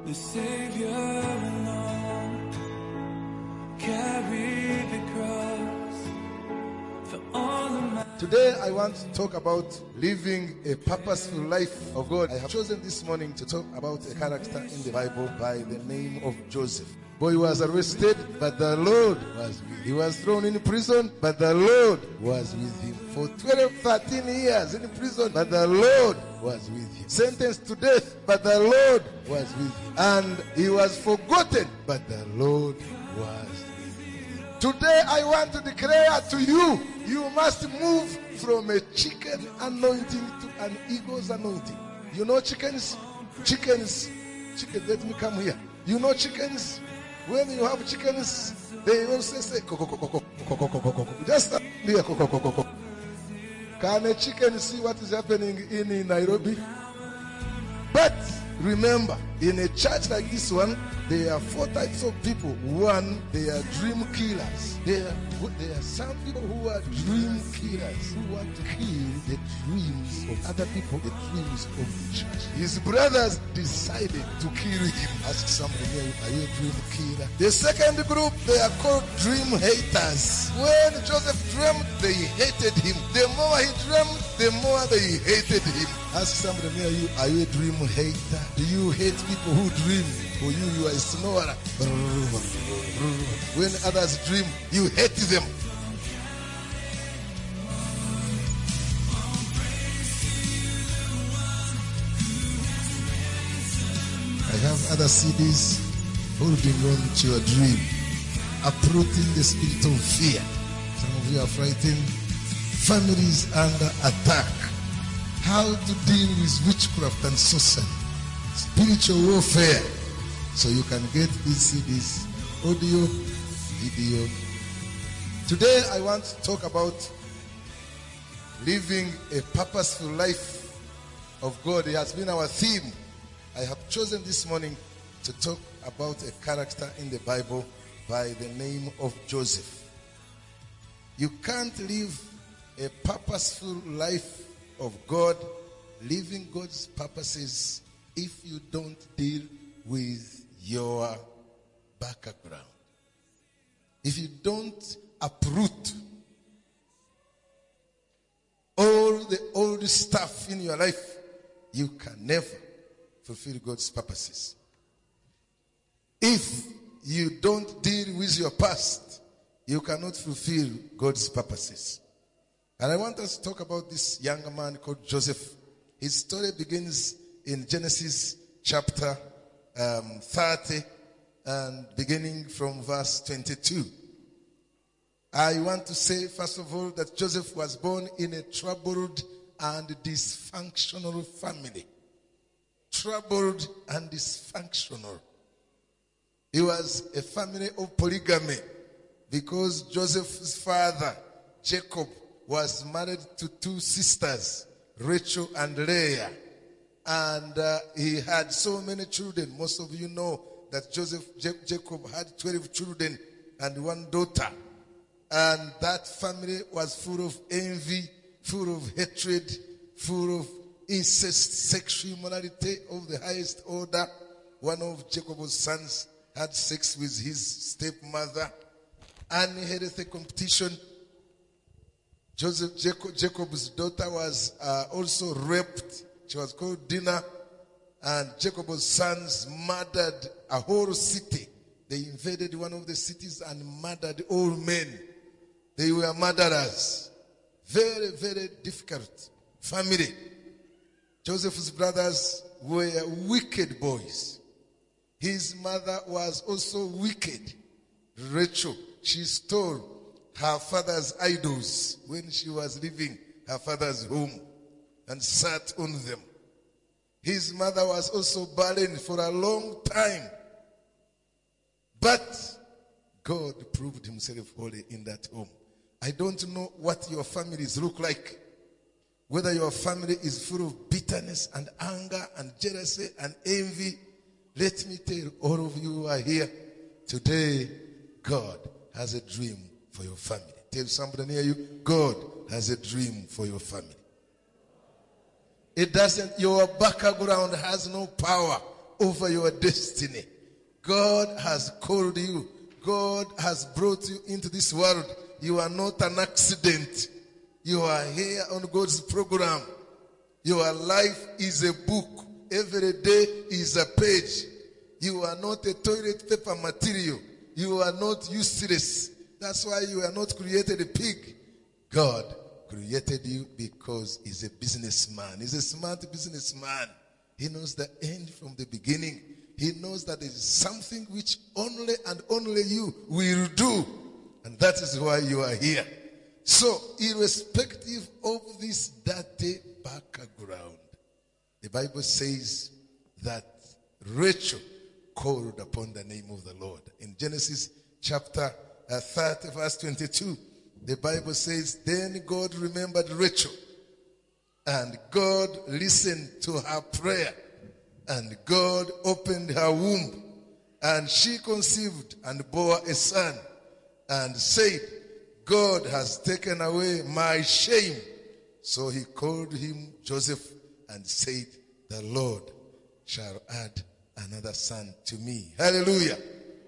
the Savior alone carried the cross for all of my... Today I want to talk about living a purposeful life of God. I have chosen this morning to talk about a character in the Bible by the name of Joseph. Boy was arrested, but the Lord was with him. He was thrown in prison, but the Lord was with him. For 13 years in prison, but the Lord was with him. Sentenced to death, but the Lord was with him. And he was forgotten, but the Lord was with him. Today I want to declare to you, you must move from a chicken anointing to an eagle's anointing. You know chickens, let me come here. You know chickens? When you have chickens, they also say, just here, Can a chicken see what is happening in Nairobi? But remember, in a church like this one, there are 4 types of people. One, they are dream killers. There are some people who are dream killers, who want to kill the dreams of other people, the dreams of the church. His brothers decided to kill him. Ask somebody here, are you a dream killer? The second group, they are called dream haters. When Joseph dreamed, they hated him. The more he dreamed, the more they hated him. Ask somebody near you, are you a dream hater? Do you hate people who dream? For you are a snorer. When others dream, you hate them. I have other CDs holding on to your dream, uprooting the spirit of fear. Some of you are frightened. Families under attack. How to deal with witchcraft and sorcery. Spiritual warfare. So you can get these CDs, audio, video. Today I want to talk about living a purposeful life of God. It has been our theme. I have chosen this morning to talk about a character in the Bible by the name of Joseph. You can't live a purposeful life of God, living God's purposes, if you don't deal with your background. If you don't uproot all the old stuff in your life, you can never fulfill God's purposes. If you don't deal with your past, you cannot fulfill God's purposes. And I want us to talk about this young man called Joseph. His story begins in Genesis chapter 30 and beginning from verse 22. I want to say, first of all, that Joseph was born in a troubled and dysfunctional family. Troubled and dysfunctional. It was a family of polygamy because Joseph's father, Jacob, was married to 2 sisters, Rachel and Leah. And he had so many children. Most of you know that Jacob had 12 children and 1 daughter. And that family was full of envy, full of hatred, full of incest, sexual immorality of the highest order. One of Jacob's sons had sex with his stepmother. Unhealthy competition. Jacob's daughter was also raped. She was called Dinah. And Jacob's sons murdered a whole city. They invaded one of the cities and murdered all men. They were murderers. Very, very difficult family. Joseph's brothers were wicked boys. His mother was also wicked. Rachel, she stole her father's idols when she was leaving her father's home and sat on them. His mother was also barren for a long time. But God proved himself holy in that home. I don't know what your families look like. Whether your family is full of bitterness and anger and jealousy and envy. Let me tell all of you who are here today, God has a dream for your family. Tell somebody near you, God has a dream for your family. It doesn't, your background has no power over your destiny. God has called you. God has brought you into this world. You are not an accident. You are here on God's program. Your life is a book. Every day is a page. You are not a toilet paper material. You are not useless. That's why you are not created a pig. God created you because he's a businessman. He's a smart businessman. He knows the end from the beginning. He knows that there is something which only and only you will do. And that is why you are here. So, irrespective of this dirty background, the Bible says that Rachel called upon the name of the Lord. In Genesis chapter 30 verse 22, the Bible says, then God remembered Rachel, and God listened to her prayer, and God opened her womb, and she conceived and bore a son, and said, God has taken away my shame. So he called him Joseph and said, the Lord shall add another son to me. Hallelujah.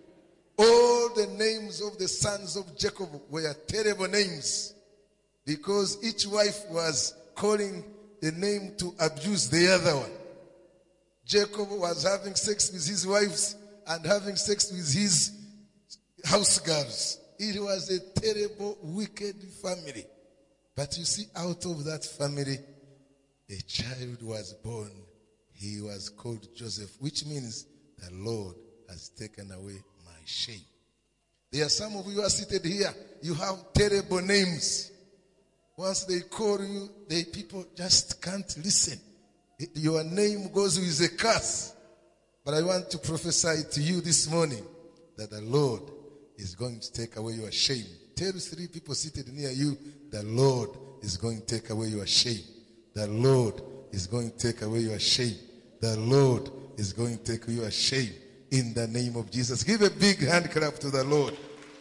All the names of the sons of Jacob were terrible names, because each wife was calling the name to abuse the other one. Jacob was having sex with his wives and having sex with his house girls. It was a terrible, wicked family. But you see, out of that family, a child was born. He was called Joseph, which means the Lord has taken away my shame. There are some of you who are seated here. You have terrible names. Once they call you, the people just can't listen. Your name goes with a curse. But I want to prophesy to you this morning that the Lord is going to take away your shame. Tell 3 people seated near you, the Lord is going to take away your shame. The Lord is going to take away your shame. The Lord is going to take away your shame in the name of Jesus. Give a big hand clap to the Lord.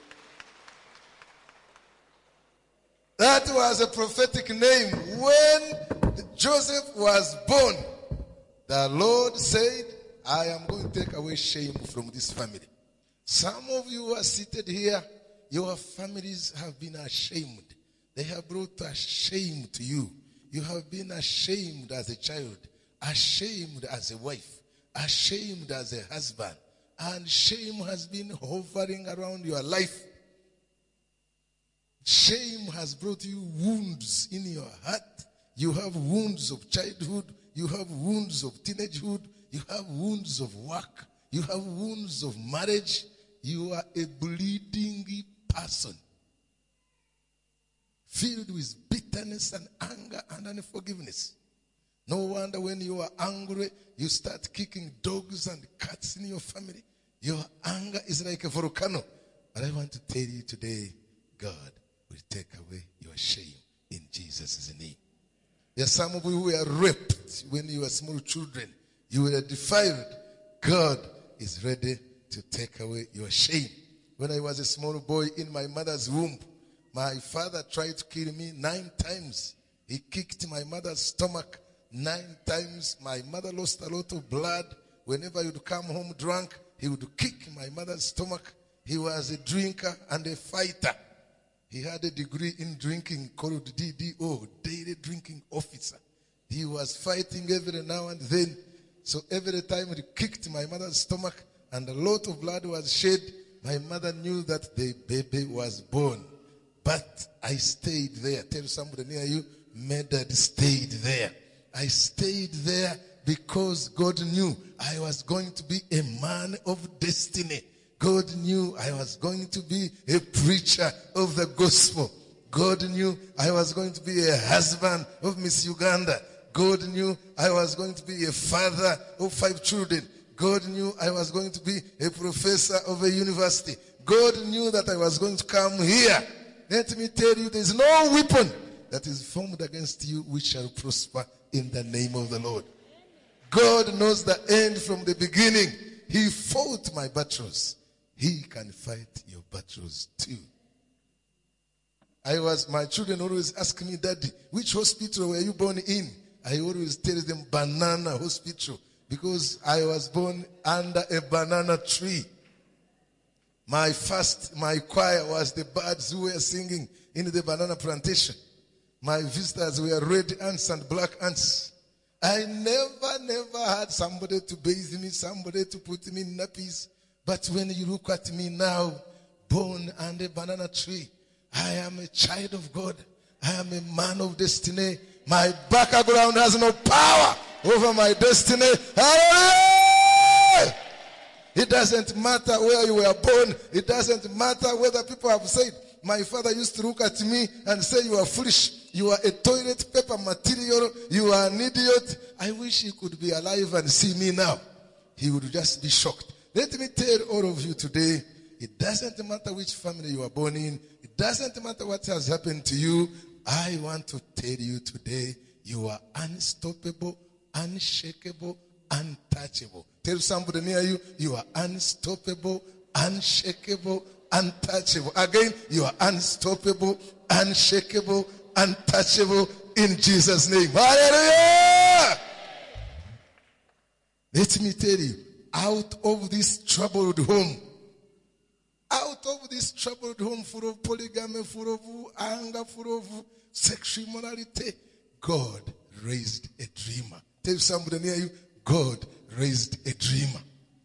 That was a prophetic name. When Joseph was born, the Lord said, I am going to take away shame from this family. Some of you are seated here, your families have been ashamed. They have brought a shame to you. You have been ashamed as a child, ashamed as a wife, ashamed as a husband, and shame has been hovering around your life. Shame has brought you wounds in your heart. You have wounds of childhood. You have wounds of teenagehood. You have wounds of work. You have wounds of marriage. You are a bleeding person, filled with bitterness and anger and unforgiveness. No wonder when you are angry, you start kicking dogs and cats in your family. Your anger is like a volcano. But I want to tell you today, God will take away your shame in Jesus' name. There are some of you who were raped when you were small children. You were defiled. God is ready to take away your shame. When I was a small boy in my mother's womb, my father tried to kill me 9 times. He kicked my mother's stomach 9 times. My mother lost a lot of blood. Whenever he would come home drunk, he would kick my mother's stomach. He was a drinker and a fighter. He had a degree in drinking called DDO, Daily Drinking Officer. He was fighting every now and then. So every time he kicked my mother's stomach and a lot of blood was shed, my mother knew that the baby was born. But I stayed there. Tell somebody near you, Medad stayed there. I stayed there because God knew I was going to be a man of destiny. God knew I was going to be a preacher of the gospel. God knew I was going to be a husband of Miss Uganda. God knew I was going to be a father of 5 children. God knew I was going to be a professor of a university. God knew that I was going to come here. Let me tell you, there is no weapon that is formed against you which shall prosper in the name of the Lord. God knows the end from the beginning. He fought my battles. He can fight your battles too. My children always ask me, Daddy, which hospital were you born in? I always tell them Banana Hospital. because I was born under a banana tree. My choir was the birds who were singing in the banana plantation. My visitors were red ants and black ants. I never had somebody to bathe me, somebody to put me in nappies. But when you look at me now, born under a banana tree, I am a child of God. I am a man of destiny. My background has no power over my destiny. Hallelujah! It doesn't matter where you were born. It doesn't matter whether people have said. My father used to look at me and say, you are foolish. You are a toilet paper material. You are an idiot. I wish he could be alive and see me now. He would just be shocked. Let me tell all of you today, it doesn't matter which family you are born in. It doesn't matter what has happened to you. I want to tell you today, you are unstoppable, unshakable, untouchable. Tell somebody near you, you are unstoppable, unshakable, untouchable. Again, you are unstoppable, unshakable, untouchable in Jesus' name. Hallelujah! Let me tell you, out of this troubled home, full of polygamy, full of anger, full of sexual immorality, God raised a dreamer. Tell somebody near you, God raised a dreamer.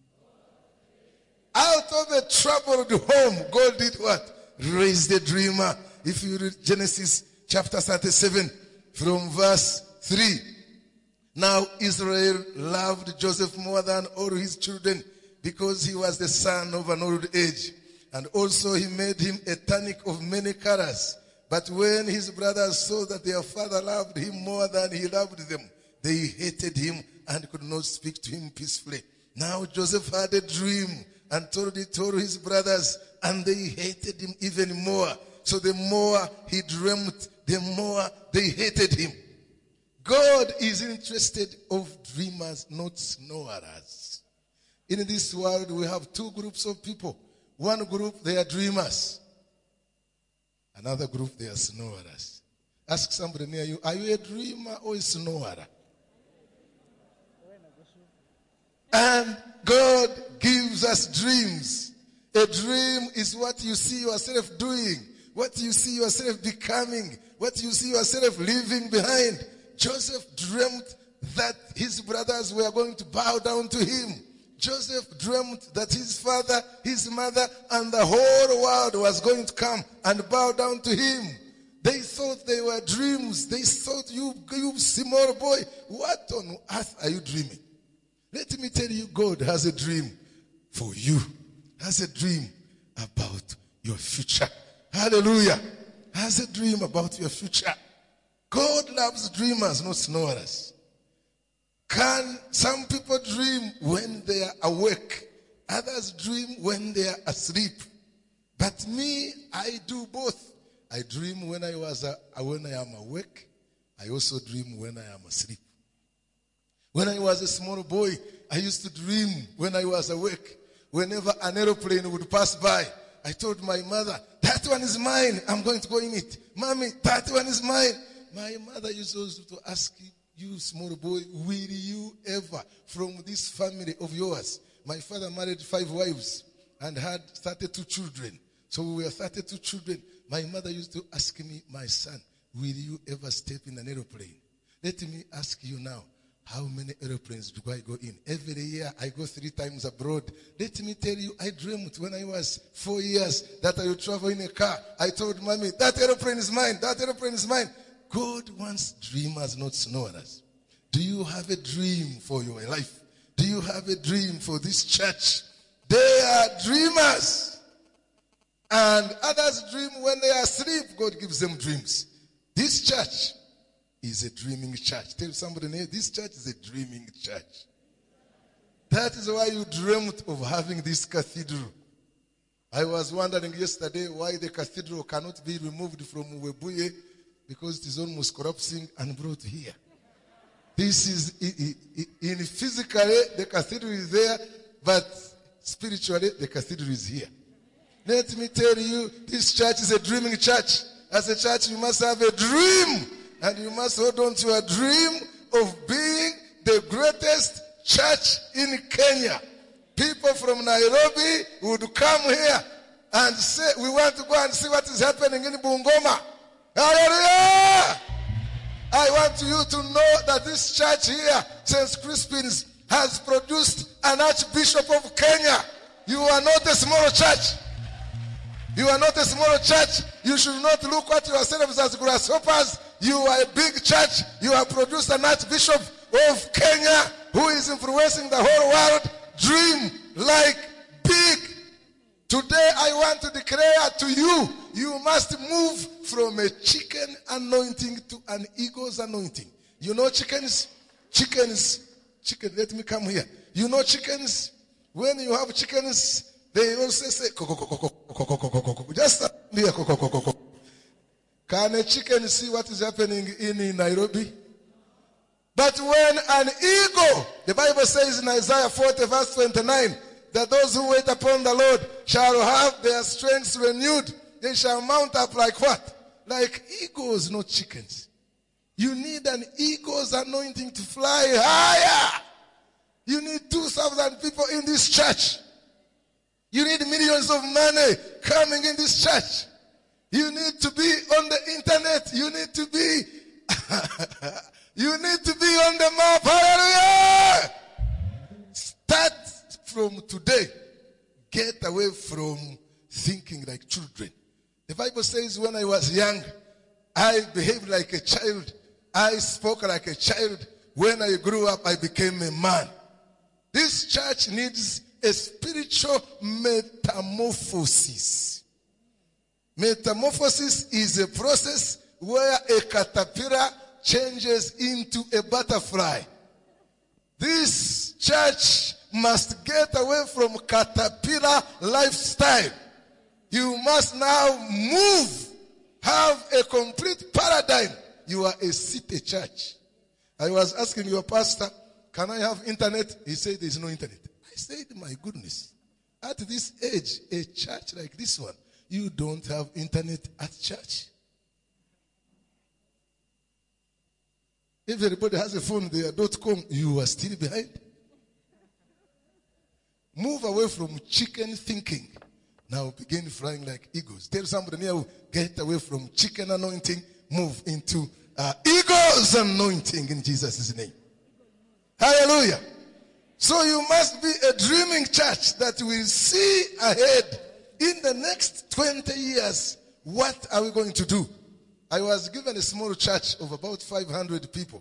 Out of a troubled home, God did what? Raised a dreamer. If you read Genesis chapter 37 from verse 3. Now Israel loved Joseph more than all his children because he was the son of an old age. And also he made him a tunic of many colors. But when his brothers saw that their father loved him more than he loved them, they hated him and could not speak to him peacefully. Now Joseph had a dream and told it to his brothers, and they hated him even more. So the more he dreamt, the more they hated him. God is interested of dreamers, not snorers. In this world, we have two groups of people. One group, they are dreamers. Another group, they are snorers. Ask somebody near you, are you a dreamer or a snorer? And God gives us dreams. A dream is what you see yourself doing, what you see yourself becoming, what you see yourself leaving behind. Joseph dreamt that his brothers were going to bow down to him. Joseph dreamt that his father, his mother, and the whole world was going to come and bow down to him. They thought they were dreams. They thought, you small boy, what on earth are you dreaming? Let me tell you, God has a dream for you. Has a dream about your future. Hallelujah. Has a dream about your future. God loves dreamers, not snorers. Can some people dream when they are awake? Others dream when they are asleep. But me, I do both. I dream when I am awake. I also dream when I am asleep. When I was a small boy, I used to dream when I was awake. Whenever an aeroplane would pass by, I told my mother, that one is mine. I'm going to go in it. Mommy, that one is mine. My mother used also to ask you, small boy, will you ever, from this family of yours? My father married 5 wives and had 32 children. So we were 32 children. My mother used to ask me, my son, will you ever step in an aeroplane? Let me ask you now, how many aeroplanes do I go in? Every year I go 3 times abroad. Let me tell you, I dreamed when I was 4 years that I would travel in a car. I told mommy, that aeroplane is mine. That aeroplane is mine. God wants dreamers, not snorers. Do you have a dream for your life? Do you have a dream for this church? They are dreamers. And others dream when they are asleep. God gives them dreams. This church is a dreaming church. Tell somebody, this church is a dreaming church. That is why you dreamt of having this cathedral. I was wondering yesterday why the cathedral cannot be removed from Webuye, because it is almost collapsing and brought here. This is, in physically, the cathedral is there, but spiritually, the cathedral is here. Let me tell you, this church is a dreaming church. As a church, you must have a dream. And you must hold on to a dream of being the greatest church in Kenya. People from Nairobi would come here and say, we want to go and see what is happening in Bungoma. Hallelujah! I want you to know that this church here, St. Crispin's, has produced an Archbishop of Kenya. You are not a small church. You are not a small church. You should not look at yourselves as grasshoppers. You are a big church. You have produced an Archbishop of Kenya who is influencing the whole world. Dream like big. Today I want to declare to you, you must move from a chicken anointing to an eagle's anointing. You know chickens, let me come here. You know chickens, when you have chickens, they also say, just here, Can a chicken see what is happening in Nairobi? But when an eagle, the Bible says in Isaiah 40 verse 29, that those who wait upon the Lord shall have their strength renewed. They shall mount up like what? Like eagles, not chickens. You need an eagle's anointing to fly higher. You need 2,000 people in this church. You need millions of money coming in this church. You need to be on the internet. You need to be on the map. Hallelujah! Start from today. Get away from thinking like children. The Bible says when I was young, I behaved like a child. I spoke like a child. When I grew up, I became a man. This church needs a spiritual metamorphosis. Metamorphosis is a process where a caterpillar changes into a butterfly. This church must get away from caterpillar lifestyle. You must now move, have a complete paradigm. You are a city church. I was asking your pastor, can I have internet? He said there is no internet. I said, my goodness, at this age, a church like this one, you don't have internet at church. If everybody has a phone there, .com, you are still behind. Move away from chicken thinking. Now begin flying like eagles. Tell somebody near you, get away from chicken anointing, move into eagles anointing in Jesus' name. Hallelujah. So you must be a dreaming church that will see ahead in the next 20 years. What are we going to do? I was given a small church of about 500 people.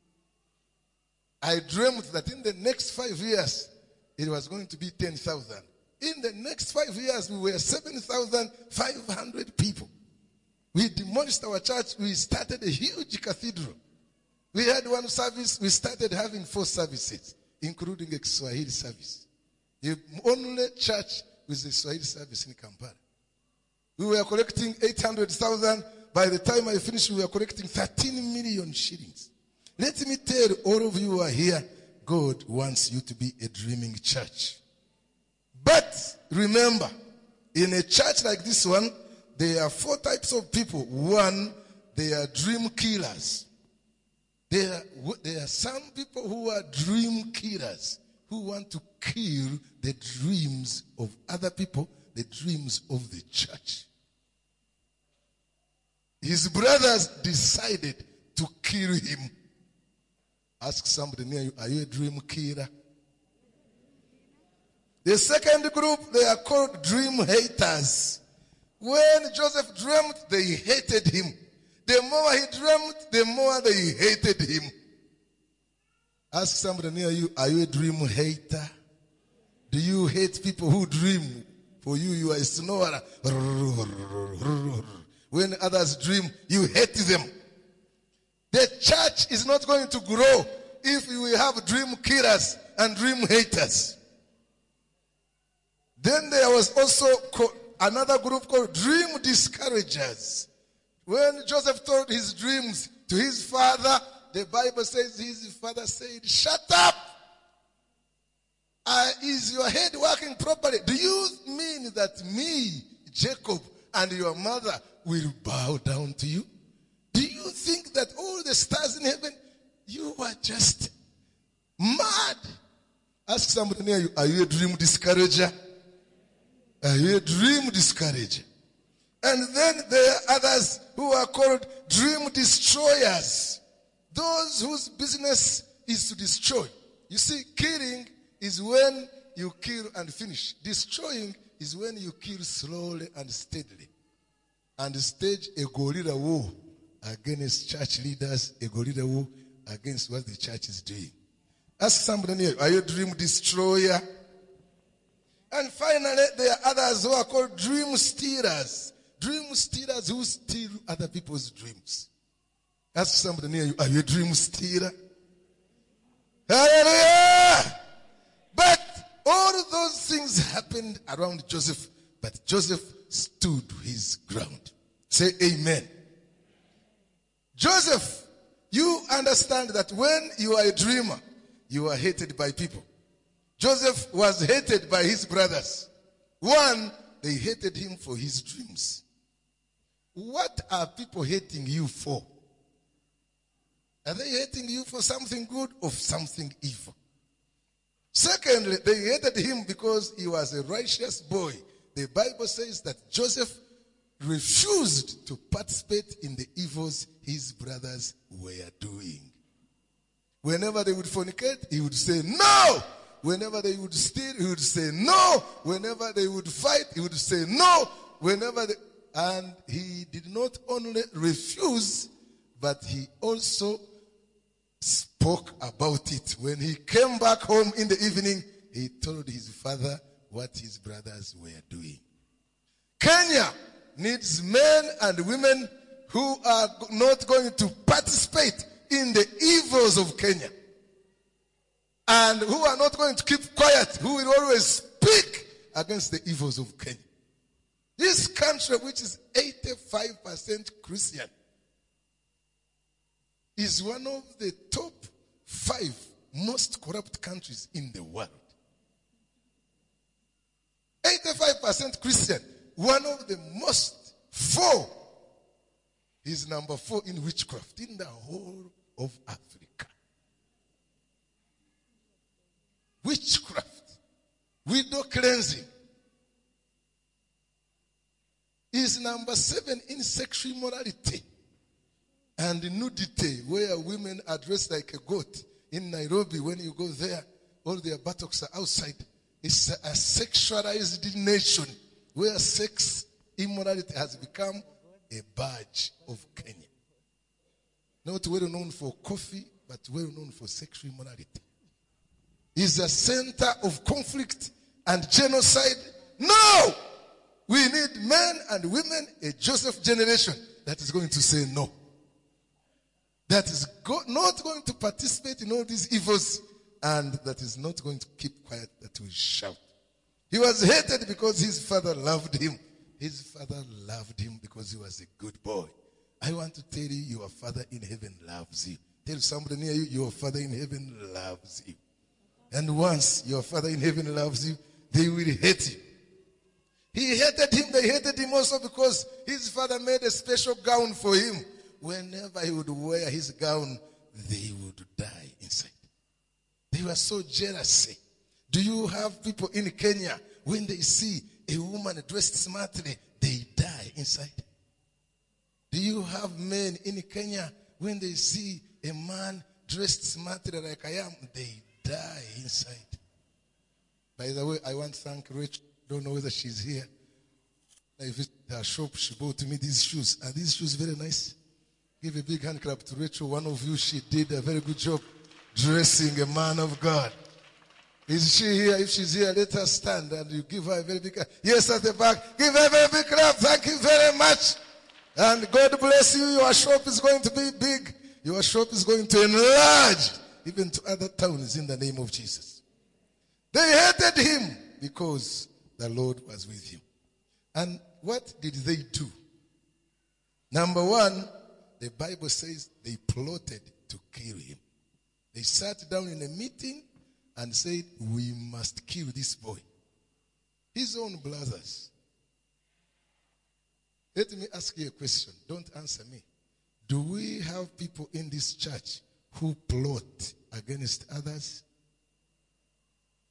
I dreamed that in the next 5 years, it was going to be 10,000. In the next 5 years, we were 7,500 people. We demolished our church. We started a huge cathedral. We had one service. We started having 4 services, including a Swahili service. The only church with a Swahili service in Kampala. We were collecting 800,000. By the time I finished, we were collecting 13 million shillings. Let me tell all of you who are here, God wants you to be a dreaming church. But remember, in a church like this one, there are 4 types of people. One, they are dream killers. There are some people who are dream killers, who want to kill the dreams of other people, the dreams of the church. His brothers decided to kill him. Ask somebody near you, are you a dream killer? The second group, they are called dream haters. When Joseph dreamed, they hated him. The more he dreamed, the more they hated him. Ask somebody near you, are you a dream hater? Do you hate people who dream? For you, you are a snorer. When others dream, you hate them. The church is not going to grow if we have dream killers and dream haters. Then there was also another group called dream discouragers. When Joseph told his dreams to his father, the Bible says his father said, shut up! Is your head working properly? Do you mean that me, Jacob, and your mother will bow down to you? Do you think that all the stars in heaven, you are just mad? Ask somebody near you, are you a dream discourager? Are you a dream discourager? And then there are others who are called dream destroyers. Those whose business is to destroy. You see, killing is when you kill and finish. Destroying is when you kill slowly and steadily. And stage a guerrilla war against church leaders, a guerrilla war against what the church is doing. Ask somebody near you, are you a dream destroyer? And finally, there are others who are called dream stealers. Dream stealers who steal other people's dreams. Ask somebody near you, are you a dream stealer? Hallelujah! But all those things happened around Joseph, but Joseph stood his ground. Say amen. Joseph, you understand that when you are a dreamer, you are hated by people. Joseph was hated by his brothers. One, they hated him for his dreams. What are people hating you for? Are they hating you for something good or something evil? Secondly, they hated him because he was a righteous boy. The Bible says that Joseph refused to participate in the evils his brothers were doing. Whenever they would fornicate, he would say no. Whenever they would steal, he would say no. Whenever they would fight, he would say no. And he did not only refuse, but he also spoke about it. When he came back home in the evening, he told his father what his brothers were doing. Kenya needs men and women who are not going to participate in the evils of Kenya. And who are not going to keep quiet, who will always speak against the evils of Kenya. This country, which is 85% Christian, is one of the top 5 most corrupt countries in the world. 85% Christian, one of the most 4 is number 4 in witchcraft in the whole of Africa. Witchcraft, widow cleansing, is number 7 in sexual immorality and nudity, where women are dressed like a goat. In Nairobi, when you go there, all their buttocks are outside. It's a sexualized nation where sex immorality has become a badge of Kenya. Not well known for coffee, but well known for sexual immorality. Is a center of conflict and genocide. No! We need men and women, a Joseph generation that is going to say no. That is not going to participate in all these evils, and that is not going to keep quiet, that will shout. He was hated because his father loved him. His father loved him because he was a good boy. I want to tell you, your father in heaven loves you. Tell somebody near you, your father in heaven loves you. And once your father in heaven loves you, they will hate you. He hated him. They hated him also because his father made a special gown for him. Whenever he would wear his gown, they would die inside. They were so jealous. Do you have people in Kenya, when they see a woman dressed smartly, they die inside? Do you have men in Kenya, when they see a man dressed smartly like I am, they die inside? By the way, I want to thank Rachel. Don't know whether she's here. I visited her shop. She bought me these shoes. Are these shoes very nice? Give a big hand clap to Rachel. One of you, she did a very good job dressing a man of God. Is she here? If she's here, let her stand and you give her a very big clap. Yes, at the back. Give her a very big clap. Thank you very much. And God bless you. Your shop is going to be big. Your shop is going to enlarge even to other towns in the name of Jesus. They hated him because the Lord was with him. And what did they do? Number 1, the Bible says they plotted to kill him. They sat down in a meeting and said, we must kill this boy. His own brothers. Let me ask you a question. Don't answer me. Do we have people in this church who plot against others?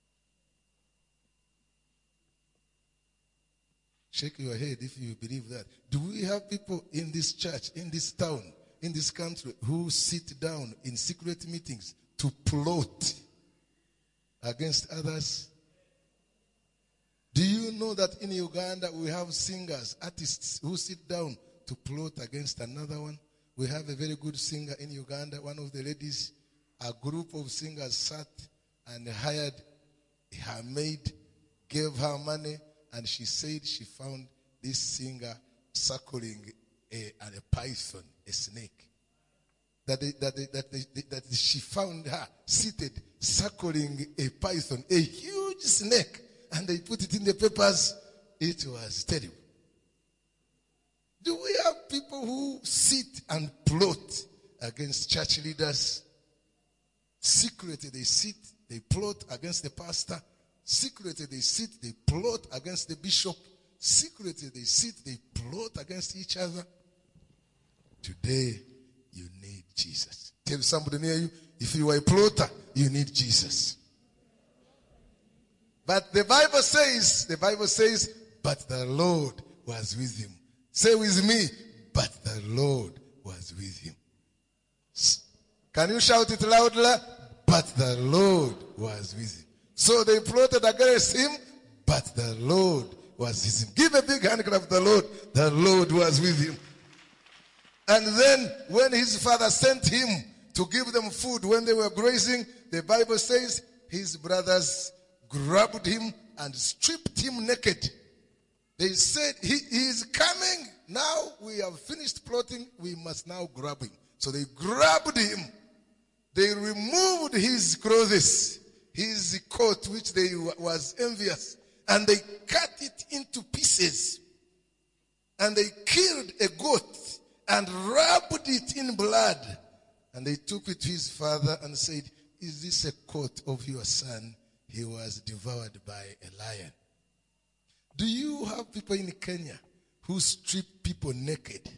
Shake your head if you believe that. Do we have people in this church, in this town, in this country, who sit down in secret meetings to plot against others? Do you know that in Uganda we have singers, artists who sit down to plot against another one? We have a very good singer in Uganda. One of the ladies, a group of singers sat and hired her maid, gave her money, and she said she found this singer circling a python, a snake. That she found her seated, circling a python, a huge snake. And they put it in the papers. It was terrible. Do we have people who sit and plot against church leaders? Secretly they sit, they plot against the pastor. Secretly they sit, they plot against the bishop. Secretly they sit, they plot against each other. Today, you need Jesus. Tell somebody near you, if you are a plotter, you need Jesus. But the Bible says, but the Lord was with him. Say with me, but the Lord was with him. Can you shout it loudly? But the Lord was with him. So they plotted against him, but the Lord was with him. Give a big hand clap to the Lord. The Lord was with him. And then when his father sent him to give them food when they were grazing, the Bible says his brothers grabbed him and stripped him naked. They said, he is coming. Now we have finished plotting. We must now grab him. So they grabbed him. They removed his clothes, his coat, which they was envious, and they cut it into pieces. And they killed a goat and rubbed it in blood. And they took it to his father and said, is this a coat of your son? He was devoured by a lion. Do you have people in Kenya who strip people naked?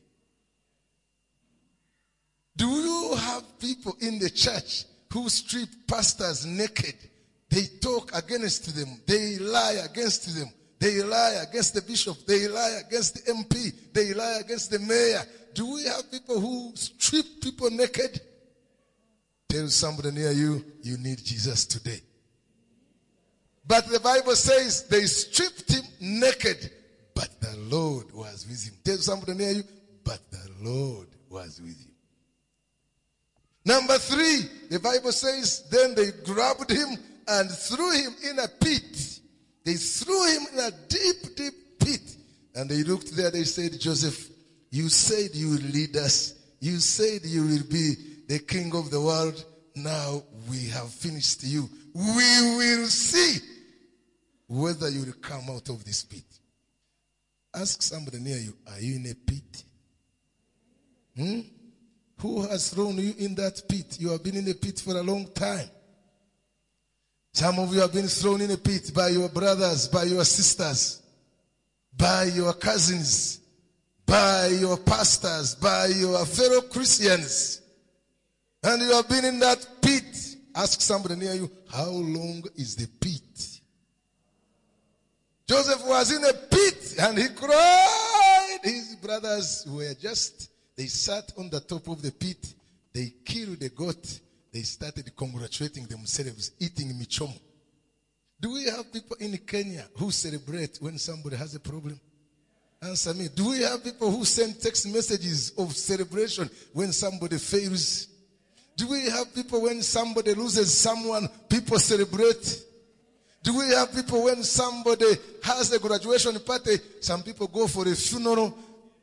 Do you have people in the church who strip pastors naked? They talk against them. They lie against them. They lie against the bishop. They lie against the MP. They lie against the mayor. Do we have people who strip people naked? Tell somebody near you, you need Jesus today. But the Bible says they stripped him naked, but the Lord was with him. Tell somebody near you, but the Lord was with him. Number 3, the Bible says, then they grabbed him and threw him in a pit. They threw him in a deep, deep pit. And they looked there, they said, Joseph, you said you will lead us. You said you will be the king of the world. Now we have finished you. We will see whether you will come out of this pit. Ask somebody near you, are you in a pit? Who has thrown you in that pit? You have been in a pit for a long time. Some of you have been thrown in a pit by your brothers, by your sisters, by your cousins, by your pastors, by your fellow Christians. And you have been in that pit. Ask somebody near you, how long is the pit? Joseph was in a pit and he cried. His brothers were they sat on the top of the pit. They killed a goat. They started congratulating themselves, eating michomo. Do we have people in Kenya who celebrate when somebody has a problem? Answer me. Do we have people who send text messages of celebration when somebody fails? Do we have people when somebody loses someone, people celebrate? Do we have people when somebody has a graduation party, some people go for a funeral?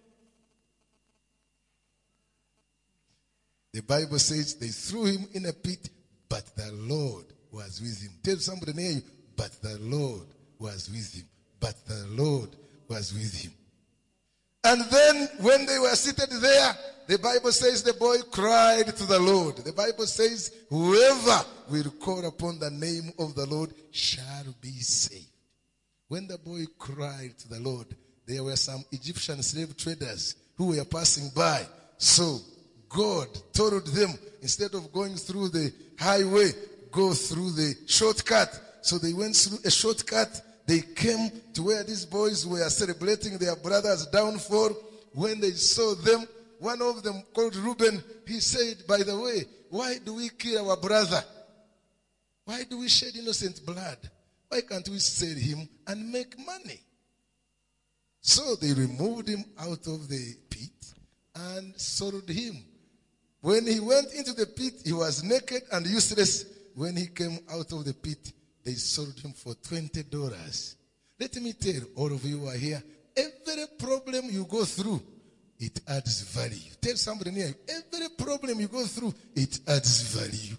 The Bible says they threw him in a pit, but the Lord was with him. Tell somebody near you, but the Lord was with him. But the Lord was with him. And then when they were seated there, the Bible says the boy cried to the Lord. The Bible says whoever will call upon the name of the Lord shall be saved. When the boy cried to the Lord, there were some Egyptian slave traders who were passing by. So God told them, instead of going through the highway, go through the shortcut. So they went through a shortcut. They came to where these boys were celebrating their brother's downfall. When they saw them, one of them called Reuben, he said, by the way, why do we kill our brother? Why do we shed innocent blood? Why can't we sell him and make money? So they removed him out of the pit and sold him. When he went into the pit, he was naked and useless. When he came out of the pit, they sold him for $20. Let me tell all of you who are here, every problem you go through, it adds value. Tell somebody near you, every problem you go through, it adds value.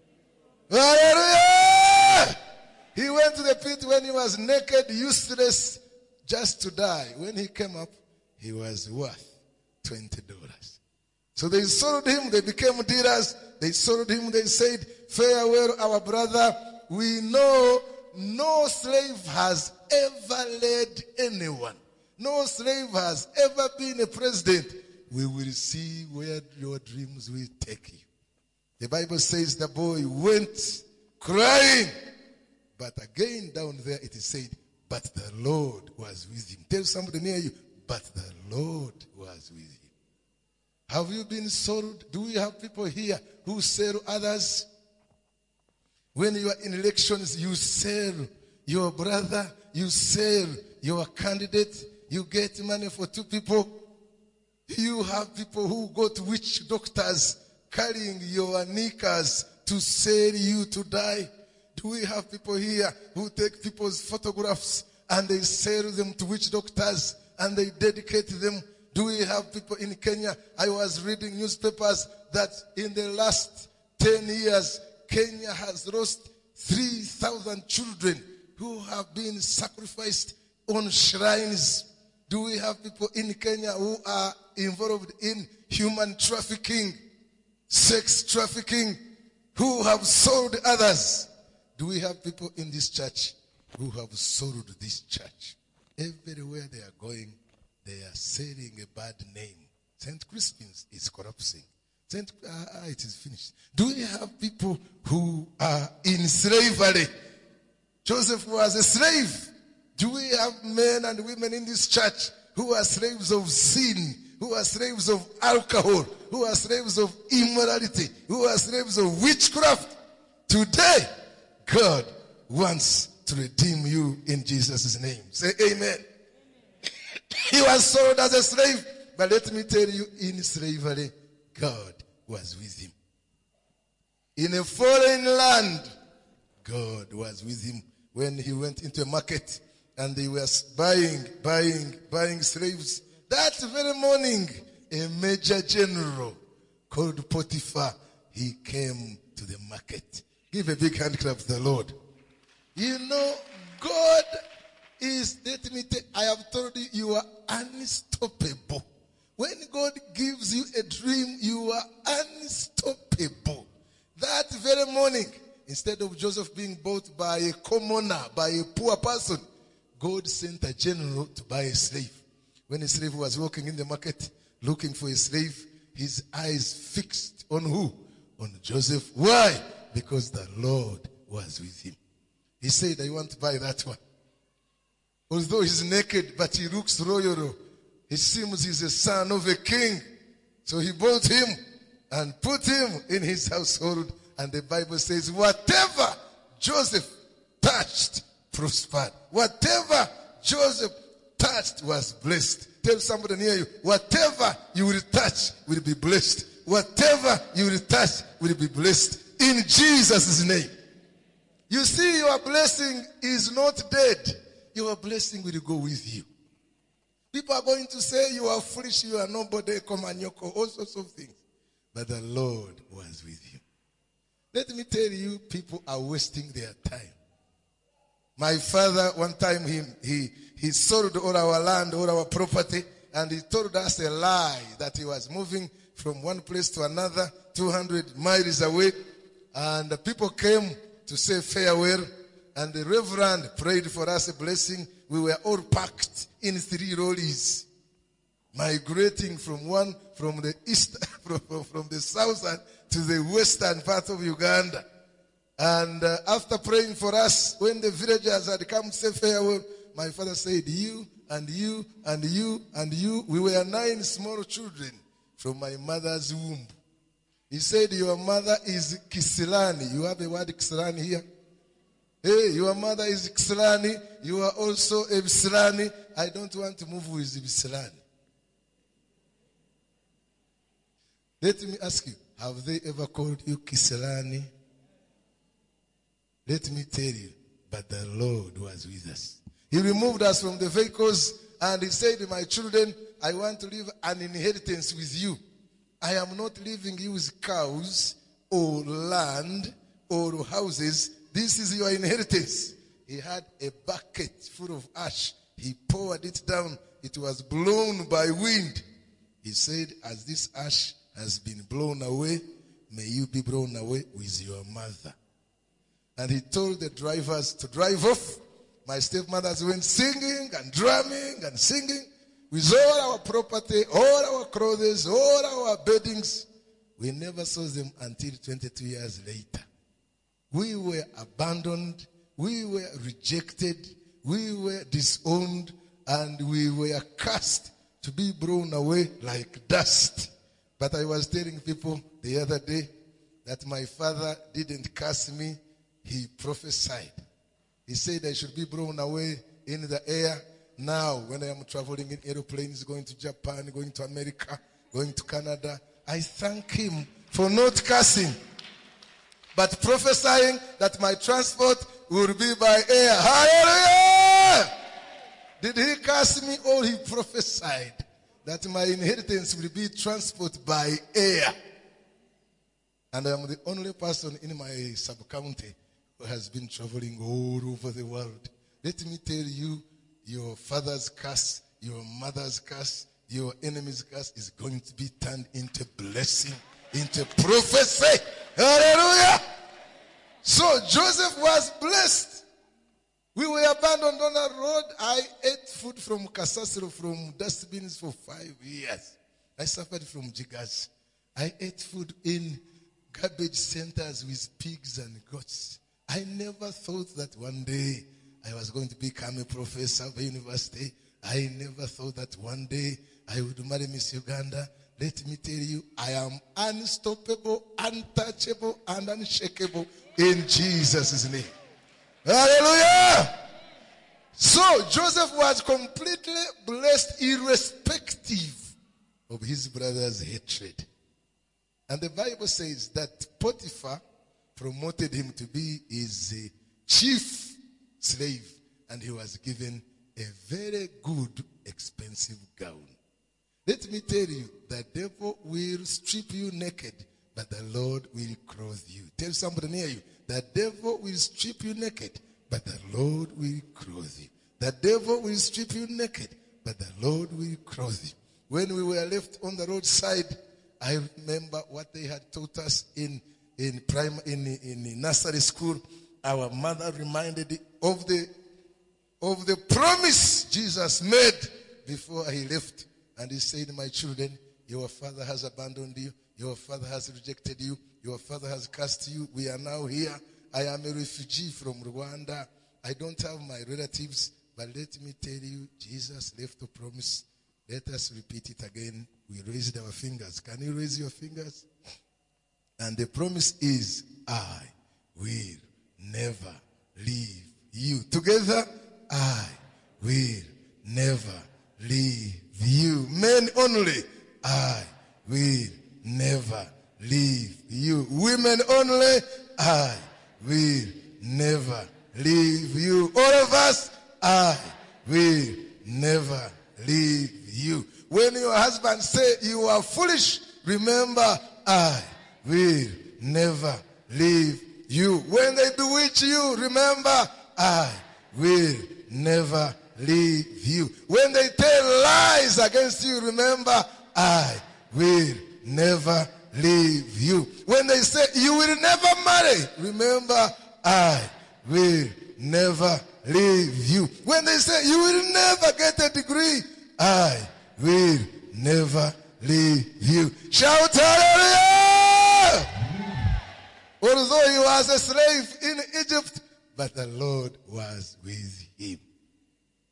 Hallelujah! He went to the pit when he was naked, useless, just to die. When he came up, he was worth $20. So they sold him, they became dealers. They sold him, they said, farewell, our brother. We know no slave has ever led anyone. No slave has ever been a president. We will see where your dreams will take you. The Bible says the boy went crying. But again down there it is said, but the Lord was with him. Tell somebody near you, but the Lord was with him. Have you been sold? Do we have people here who sell others? When you are in elections, you sell your brother, you sell your candidate, you get money for two people. You have people who go to witch doctors carrying your knickers to sell you to die. Do we have people here who take people's photographs and they sell them to witch doctors and they dedicate them? Do we have people in Kenya? I was reading newspapers that in the last 10 years, Kenya has lost 3,000 children who have been sacrificed on shrines. Do we have people in Kenya who are involved in human trafficking, sex trafficking, who have sold others? Do we have people in this church who have sold this church? Everywhere they are going, they are selling a bad name. St. Crispin's is collapsing. It is finished. Do we have people who are in slavery? Joseph was a slave. Do we have men and women in this church who are slaves of sin, who are slaves of alcohol, who are slaves of immorality, who are slaves of witchcraft? Today, God wants to redeem you in Jesus' name. Say amen. He was sold as a slave, but let me tell you, in slavery, God was with him. In a foreign land, God was with him when he went into a market and they were buying slaves. That very morning, a major general called Potiphar, he came to the market. Give a big hand clap to the Lord. You know, God is, let me tell you, I have told you, you are unstoppable. When God gives you a dream, you are unstoppable. That very morning, instead of Joseph being bought by a commoner, by a poor person, God sent a general to buy a slave. When a slave was walking in the market looking for a slave, his eyes fixed on who? On Joseph. Why? Because the Lord was with him. He said, I want to buy that one. Although he's naked, but he looks royal. It seems he's a son of a king. So he bought him and put him in his household. And the Bible says, whatever Joseph touched prospered. Whatever Joseph touched was blessed. Tell somebody near you, whatever you will touch will be blessed. Whatever you will touch will be blessed. In Jesus' name. You see, your blessing is not dead. Your blessing will go with you. People are going to say you are foolish, you are nobody, komanyoko, all sorts of things. But the Lord was with you. Let me tell you, people are wasting their time. My father, one time, he sold all our land, all our property, and he told us a lie that he was moving from one place to another, 200 miles away. And the people came to say farewell. And the reverend prayed for us a blessing. We were all packed in 3 lorries, migrating from the east, from the southern to the western part of Uganda. And after praying for us, when the villagers had come to say farewell, my father said, you and you and you and you, we were 9 small children from my mother's womb. He said, your mother is Kisilani. You have a word Kisilani here? Hey, your mother is Kisilani. You are also a Bisilani. I don't want to move with Bisilani. Let me ask you, have they ever called you Kisilani? Let me tell you, but the Lord was with us. He removed us from the vehicles and he said, my children, I want to leave an inheritance with you. I am not leaving you with cows or land or houses. This is your inheritance. He had a bucket full of ash. He poured it down. It was blown by wind. He said, as this ash has been blown away, may you be blown away with your mother. And he told the drivers to drive off. My stepmothers went singing and drumming and singing with all our property, all our clothes, all our beddings. We never saw them until 22 years later. We were abandoned, we were rejected, we were disowned, and we were cast to be blown away like dust. But I was telling people the other day that my father didn't cast me, he prophesied. He said I should be blown away in the air. Now, when I am traveling in aeroplanes, going to Japan, going to America, going to Canada, I thank him for not casting, but prophesying that my transport will be by air. Hallelujah! Did he cast me or he prophesied that my inheritance will be transport by air? And I am the only person in my sub-county who has been traveling all over the world. Let me tell you, your father's curse, your mother's curse, your enemy's curse is going to be turned into blessing, into prophecy. Hallelujah! So Joseph was blessed. We were abandoned on the road. I ate food from Kasasiro, from dustbins for 5 years. I suffered from jiggers. I ate food in garbage centers with pigs and goats. I never thought that one day I was going to become a professor of a university. I never thought that one day I would marry Miss Uganda. Let me tell you, I am unstoppable, untouchable, and unshakable in Jesus' name. Hallelujah! So Joseph was completely blessed irrespective of his brother's hatred. And the Bible says that Potiphar promoted him to be his chief slave, and he was given a very good, expensive gown. Let me tell you, the devil will strip you naked, but the Lord will clothe you. Tell somebody near you, the devil will strip you naked, but the Lord will clothe you. The devil will strip you naked, but the Lord will clothe you. When we were left on the roadside, I remember what they had taught us in nursery school. Our mother reminded of the promise Jesus made before he left. And he said, my children, your father has abandoned you. Your father has rejected you. Your father has cast you. We are now here. I am a refugee from Rwanda. I don't have my relatives. But let me tell you, Jesus left a promise. Let us repeat it again. We raised our fingers. Can you raise your fingers? And the promise is, I will never leave you. Together, I will never leave you. Men only, I will never leave you. Women only, I will never leave you. All of us, I will never leave you. When your husband say you are foolish, remember, I will never leave you. When they bewitch you, remember, I will never leave you. When they tell lies against you, remember, I will never leave you. When they say you will never marry, remember, I will never leave you. When they say you will never get a degree, I will never leave you. Shout hallelujah! Although he was a slave in Egypt, but the Lord was with him.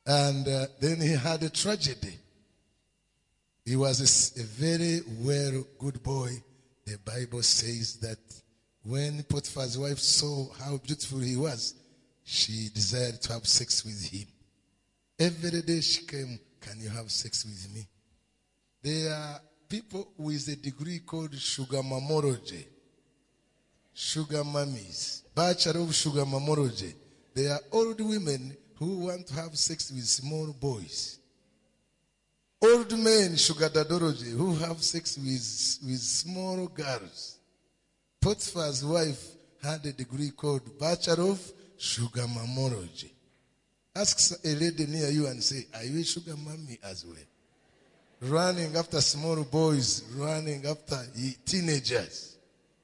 And then he had a tragedy. He was a very good boy. The Bible says that when Potiphar's wife saw how beautiful he was, she desired to have sex with him. Every day she came, can you have sex with me? There are people with a degree called sugar mamology. Sugar mummies. Bachelor of sugar mamology. They are old women who want to have sex with small boys. Old men, sugar dadology, who have sex with small girls. Potiphar's wife had a degree called Bachelor of Sugar Mamology. Ask a lady near you and say, are you a sugar mommy as well? Running after small boys, running after teenagers.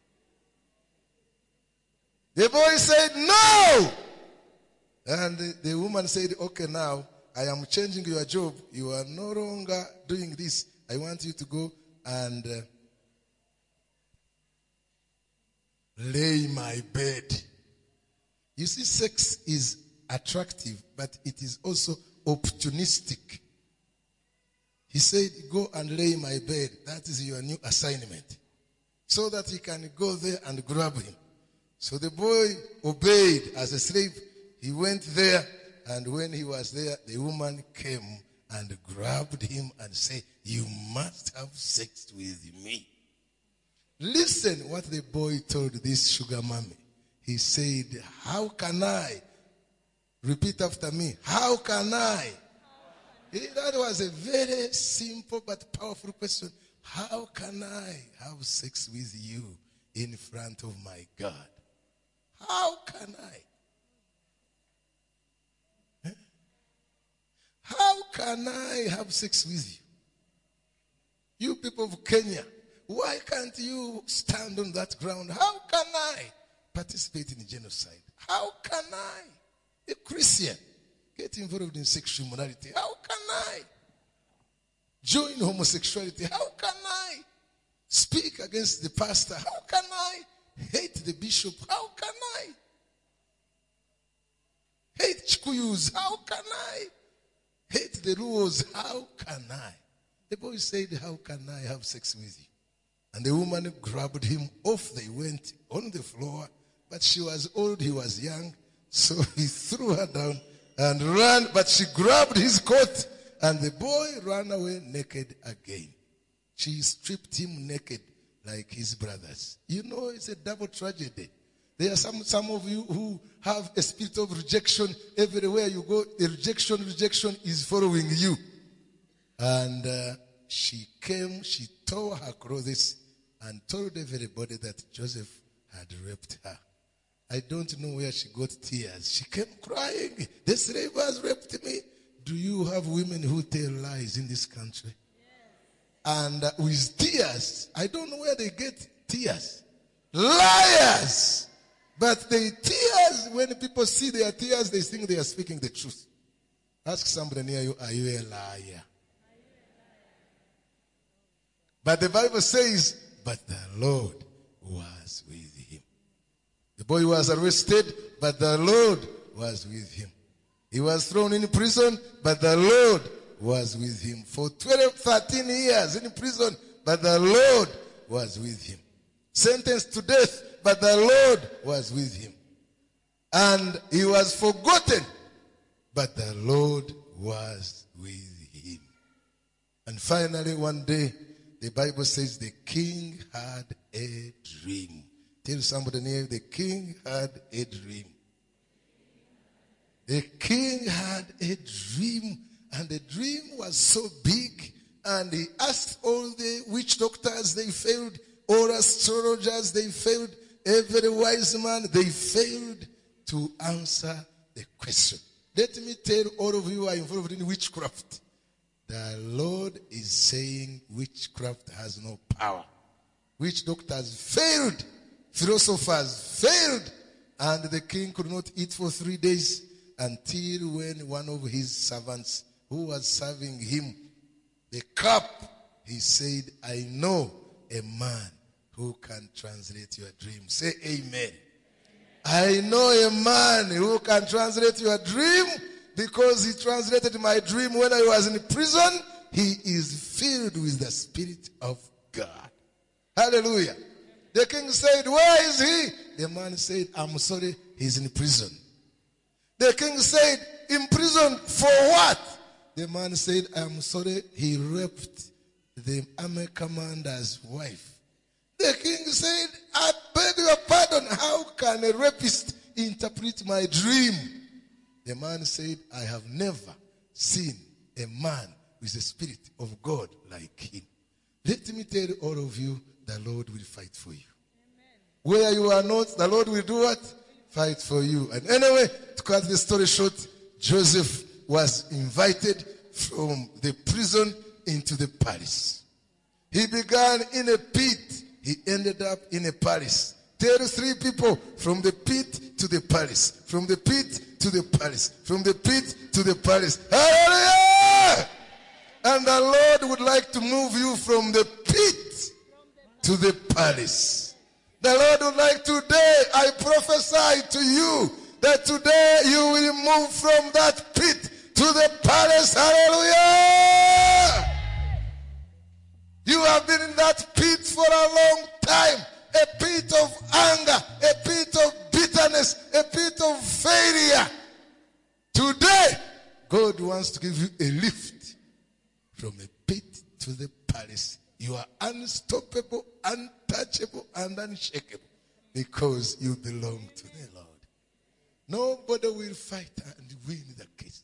The boy said, no! And the woman said, okay, now I am changing your job. You are no longer doing this. I want you to go and lay my bed. You see, sex is attractive, but it is also opportunistic. He said, go and lay my bed. That is your new assignment. So that he can go there and grab him. So the boy obeyed as a slave. He went there, and when he was there, the woman came and grabbed him and said, you must have sex with me. Listen what the boy told this sugar mommy. He said, how can I? Repeat after me. How can I? That was a very simple but powerful question. How can I have sex with you in front of my God? How can I? How can I have sex with you? You people of Kenya, why can't you stand on that ground? How can I participate in genocide? How can I, a Christian, get involved in sexual morality? How can I join homosexuality? How can I speak against the pastor? How can I hate the bishop? How can I hate Chikuyus? How can I hate the rules? How can I? The boy said, how can I have sex with you? And the woman grabbed him. Off they went on the floor. But she was old, he was young. So he threw her down and ran. But she grabbed his coat. And the boy ran away naked again. She stripped him naked like his brothers. You know, it's a double tragedy. There are some of you who have a spirit of rejection. Everywhere you go, the rejection is following you. And she came, she tore her clothes and told everybody that Joseph had raped her. I don't know where she got tears. She came crying. The slave has raped me. Do you have women who tell lies in this country? And with tears, I don't know where they get tears. Liars! But the tears, when people see their tears, they think they are speaking the truth. Ask somebody near you, are you a liar? But the Bible says, but the Lord was with him. The boy was arrested, but the Lord was with him. He was thrown in prison, but the Lord was with him. For 13 years in prison, but the Lord was with him. Sentenced to death, but the Lord was with him. And he was forgotten, but the Lord was with him. And finally, one day, the Bible says the king had a dream. Tell somebody near you, the king had a dream. The king had a dream, and the dream was so big, and he asked all the witch doctors, they failed. All astrologers, they failed. Every wise man, they failed to answer the question. Let me tell all of you who are involved in witchcraft. The Lord is saying witchcraft has no power. Witch doctors failed. Philosophers failed. And the king could not eat for 3 days until when one of his servants who was serving him the cup, he said, I know a man who can translate your dream. Say amen. I know a man who can translate your dream because he translated my dream when I was in prison. He is filled with the Spirit of God. Hallelujah. The king said, where is he? The man said, I'm sorry, he's in prison. The king said, in prison for what? The man said, I'm sorry, he raped the army commander's wife. The king said, I beg your pardon, how can a rapist interpret my dream? The man said, I have never seen a man with the Spirit of God like him. Let me tell all of you, the Lord will fight for you. Amen. Where you are not, the Lord will do what? Fight for you. And anyway, to cut the story short, Joseph was invited from the prison into the palace. He began in a pit. He ended up in a palace. Tell 3 people, from the pit to the palace. From the pit to the palace. From the pit to the palace. Hallelujah! And the Lord would like to move you from the pit to the palace. The Lord would like today, I prophesy to you, that today you will move from that pit to the palace. Hallelujah! You have been in that pit for a long time. A pit of anger, a pit of bitterness, a pit of failure. Today, God wants to give you a lift from a pit to the palace. You are unstoppable, untouchable, and unshakable because you belong to the Lord. Nobody will fight and win the case.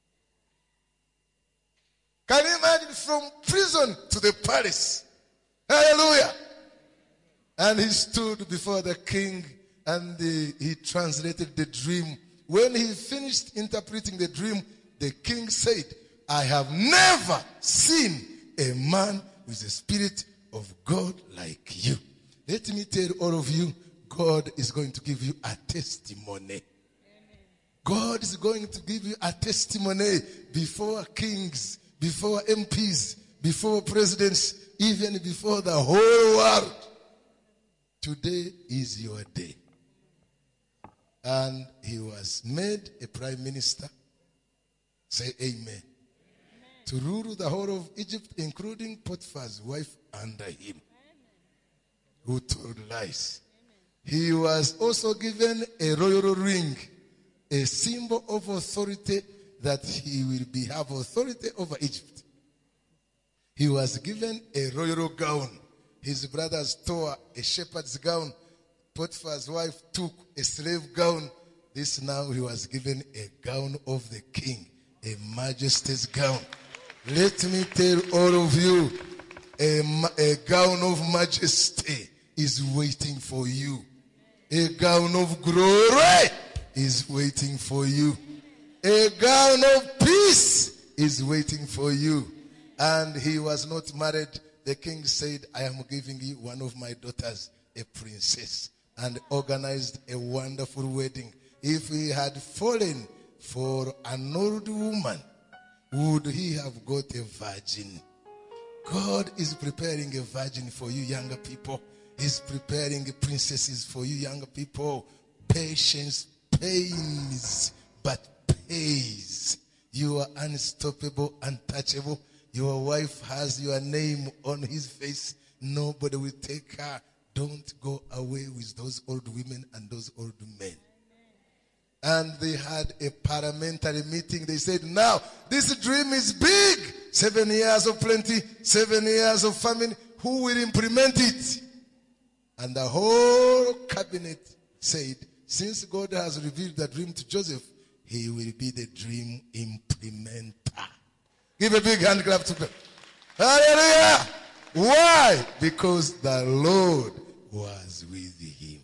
Can you imagine, from prison to the palace? Hallelujah. And he stood before the king and he translated the dream. When he finished interpreting the dream, the king said, I have never seen a man with the Spirit of God like you. Let me tell all of you, God is going to give you a testimony. God is going to give you a testimony before kings, before MPs, before presidents, even before the whole world. Today is your day. And he was made a prime minister. Say amen. To rule the whole of Egypt, including Potiphar's wife under him, who told lies. He was also given a royal ring, a symbol of authority, that he will have authority over Egypt. He was given a royal gown. His brothers tore a shepherd's gown. Potiphar's wife took a slave gown. This now he was given a gown of the king, a majesty's gown. Let me tell all of you, a gown of majesty is waiting for you. A gown of glory is waiting for you. A gown of peace is waiting for you. And he was not married. The king said, I am giving you one of my daughters, a princess, and organized a wonderful wedding. If he had fallen for an old woman, would he have got a virgin? God is preparing a virgin for you younger people. He's preparing princesses for you younger people. Patience pains, but pays. You are unstoppable, untouchable. Your wife has your name on his face. Nobody will take her. Don't go away with those old women and those old men. And they had a parliamentary meeting. They said, now, this dream is big. 7 years of plenty, 7 years of famine. Who will implement it? And the whole cabinet said, since God has revealed the dream to Joseph, he will be the dream implementer. Give a big hand clap to them. Hallelujah! Why? Because the Lord was with him.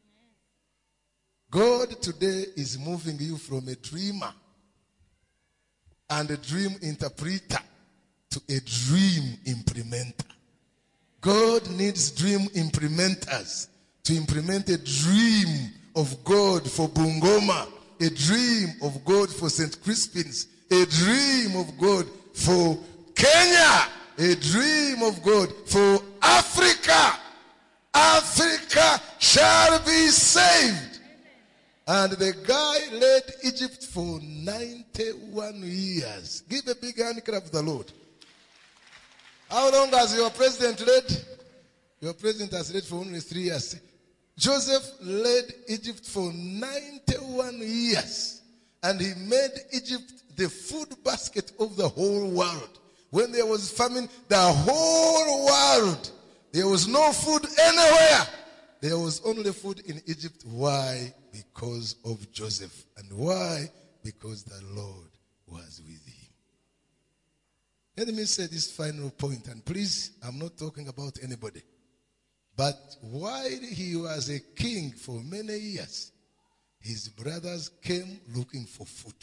God today is moving you from a dreamer and a dream interpreter to a dream implementer. God needs dream implementers to implement a dream of God for Bungoma, a dream of God for St. Crispin's, a dream of God for Kenya, a dream of God for Africa. Africa shall be saved. And the guy led Egypt for 91 years. Give a big hand clap to the Lord. How long has your president led? Your president has led for only 3 years. Joseph led Egypt for 91 years. And he made Egypt the food basket of the whole world. When there was famine, the whole world, there was no food anywhere. There was only food in Egypt. Why? Because of Joseph. And why? Because the Lord was with him. Let me say this final point, and please, I'm not talking about anybody. But while he was a king for many years, his brothers came looking for food.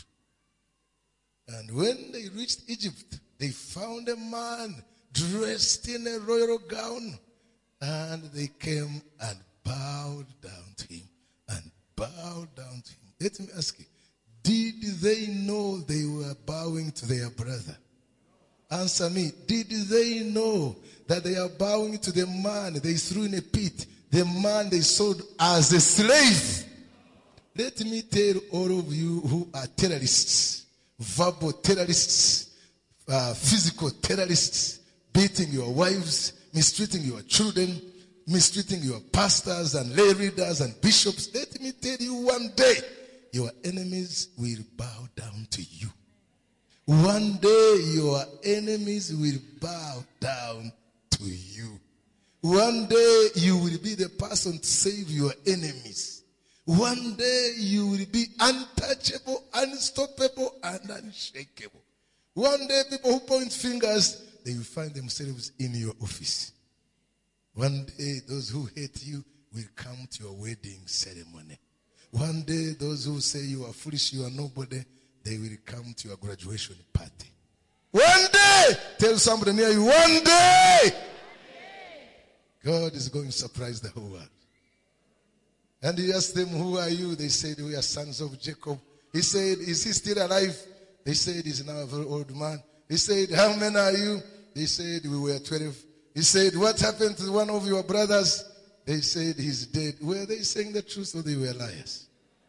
And when they reached Egypt, they found a man dressed in a royal gown. And they came and bowed down to him. And bowed down to him. Let me ask you, did they know they were bowing to their brother? Answer me. Did they know that they are bowing to the man they threw in a pit, the man they sold as a slave? Let me tell all of you who are terrorists, verbal terrorists, physical terrorists, beating your wives, mistreating your children, mistreating your pastors and lay readers and bishops. Let me tell you, one day your enemies will bow down to you. One day your enemies will bow down to you. One day you will be the person to save your enemies. One day you will be untouchable, unstoppable, and unshakable. One day people who point fingers, they will find themselves in your office. One day those who hate you will come to your wedding ceremony. One day those who say you are foolish, you are nobody, they will come to your graduation party. One day, tell somebody near you, one day, God is going to surprise the whole world. And he asked them, who are you? They said, we are sons of Jacob. He said, is he still alive? They said, he's now a very old man. He said, how many are you? They said, we were 12. He said, what happened to one of your brothers? They said, he's dead. Were they saying the truth or they were liars?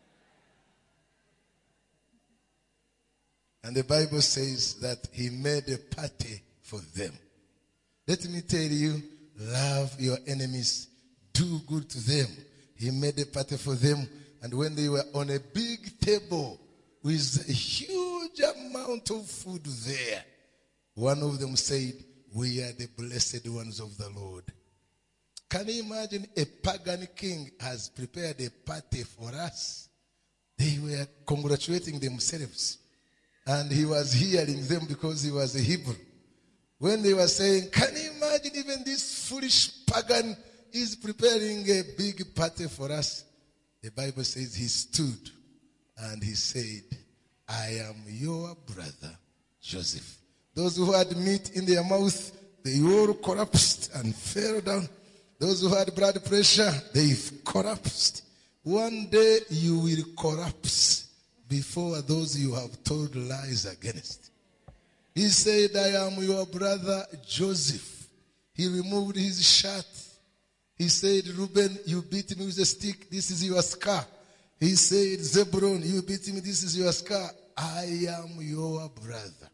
And the Bible says that he made a party for them. Let me tell you, love your enemies. Do good to them. He made a party for them. And when they were on a big table with a huge amount of food there, one of them said, we are the blessed ones of the Lord. Can you imagine a pagan king has prepared a party for us? They were congratulating themselves. And he was hearing them because he was a Hebrew. When they were saying, can you imagine even this foolish pagan is preparing a big party for us? The Bible says he stood and he said, I am your brother, Joseph. Those who had meat in their mouth, they all collapsed and fell down. Those who had blood pressure, they collapsed. One day you will collapse before those you have told lies against. He said, I am your brother Joseph. He removed his shirt. He said, Reuben, you beat me with a stick. This is your scar. He said, Zebulun, you beat me. This is your scar. I am your brother.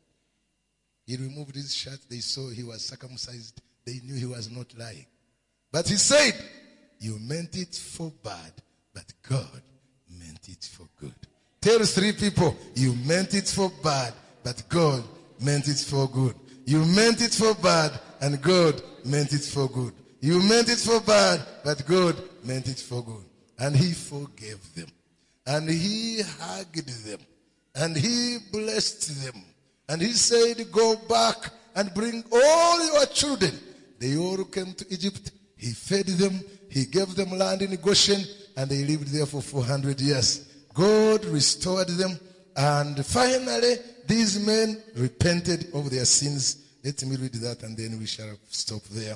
He removed his shirt. They saw he was circumcised. They knew he was not lying. But he said, you meant it for bad, but God meant it for good. Tell 3 people, you meant it for bad, but God meant it for good. You meant it for bad, and God meant it for good. You meant it for bad, but God meant it for good. And he forgave them. And he hugged them. And he blessed them. And he said, go back and bring all your children. They all came to Egypt. He fed them. He gave them land in Goshen. And they lived there for 400 years. God restored them. And finally, these men repented of their sins. Let me read that and then we shall stop there.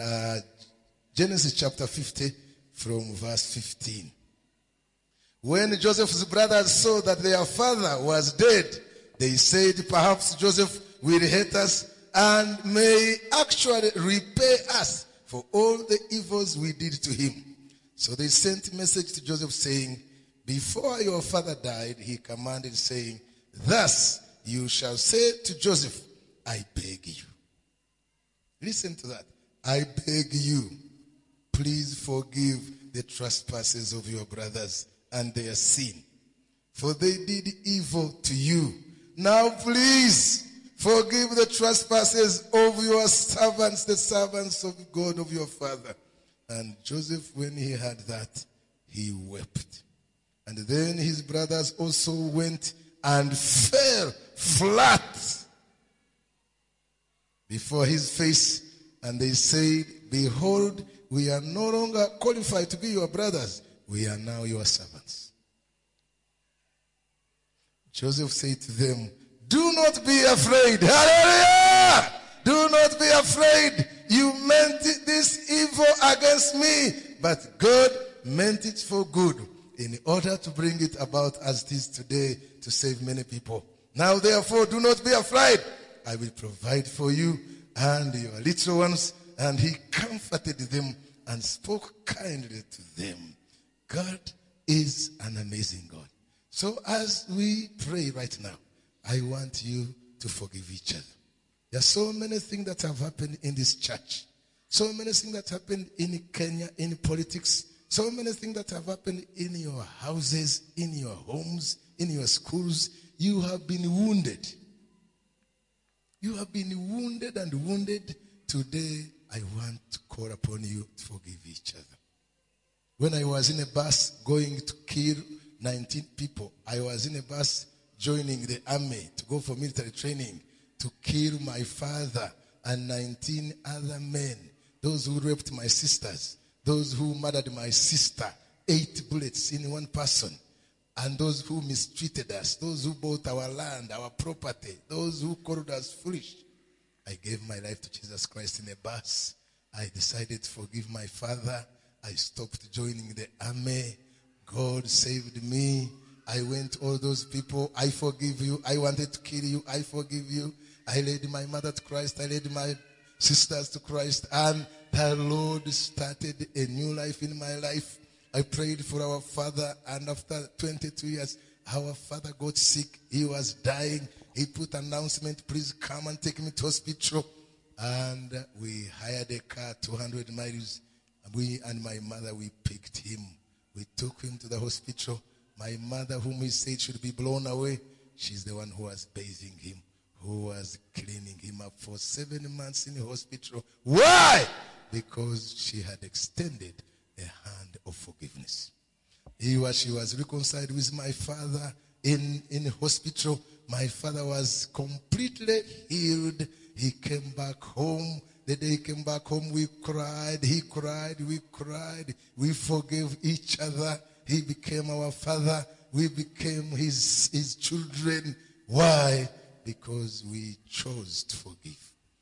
Genesis chapter 50 from verse 15. When Joseph's brothers saw that their father was dead, they said, perhaps Joseph will hate us and may actually repay us for all the evils we did to him. So they sent a message to Joseph saying, before your father died, he commanded, saying, thus you shall say to Joseph, I beg you. Listen to that. I beg you, please forgive the trespasses of your brothers and their sin, for they did evil to you. Now please forgive the trespasses of your servants, the servants of God of your father. And Joseph, when he heard that, he wept. And then his brothers also went and fell flat before his face. And they said, behold, we are no longer qualified to be your brothers. We are now your servants. Joseph said to them, do not be afraid. Hallelujah! Do not be afraid. You meant this evil against me, but God meant it for good in order to bring it about as it is today to save many people. Now therefore do not be afraid. I will provide for you and your little ones. And he comforted them and spoke kindly to them. God is an amazing God. So as we pray right now, I want you to forgive each other. There are so many things that have happened in this church. So many things that happened in Kenya, in politics. So many things that have happened in your houses, in your homes, in your schools. You have been wounded. You have been wounded and wounded. Today, I want to call upon you to forgive each other. When I was in a bus going to kill 19 people, I was in a bus joining the army to go for military training to kill my father and 19 other men. Those who raped my sisters, those who murdered my sister, 8 bullets in one person. And those who mistreated us, those who bought our land, our property, those who called us foolish. I gave my life to Jesus Christ in a bus. I decided to forgive my father. I stopped joining the army. God saved me. I went all those people. I forgive you. I wanted to kill you. I forgive you. I led my mother to Christ. I led my sisters to Christ. And the Lord started a new life in my life. I prayed for our father. And after 22 years, our father got sick. He was dying. He put an announcement, please come and take me to hospital. And we hired a car 200 miles. We and my mother, we picked him. We took him to the hospital. My mother, whom he said should be blown away, she's the one who was bathing him, who was cleaning him up for 7 months in the hospital. Why? Because she had extended a hand of forgiveness. She was reconciled with my father in hospital. My father was completely healed. He came back home. The day he came back home, we cried. He cried. We cried. We forgave each other. He became our father. We became his children. Why? Because we chose to forgive.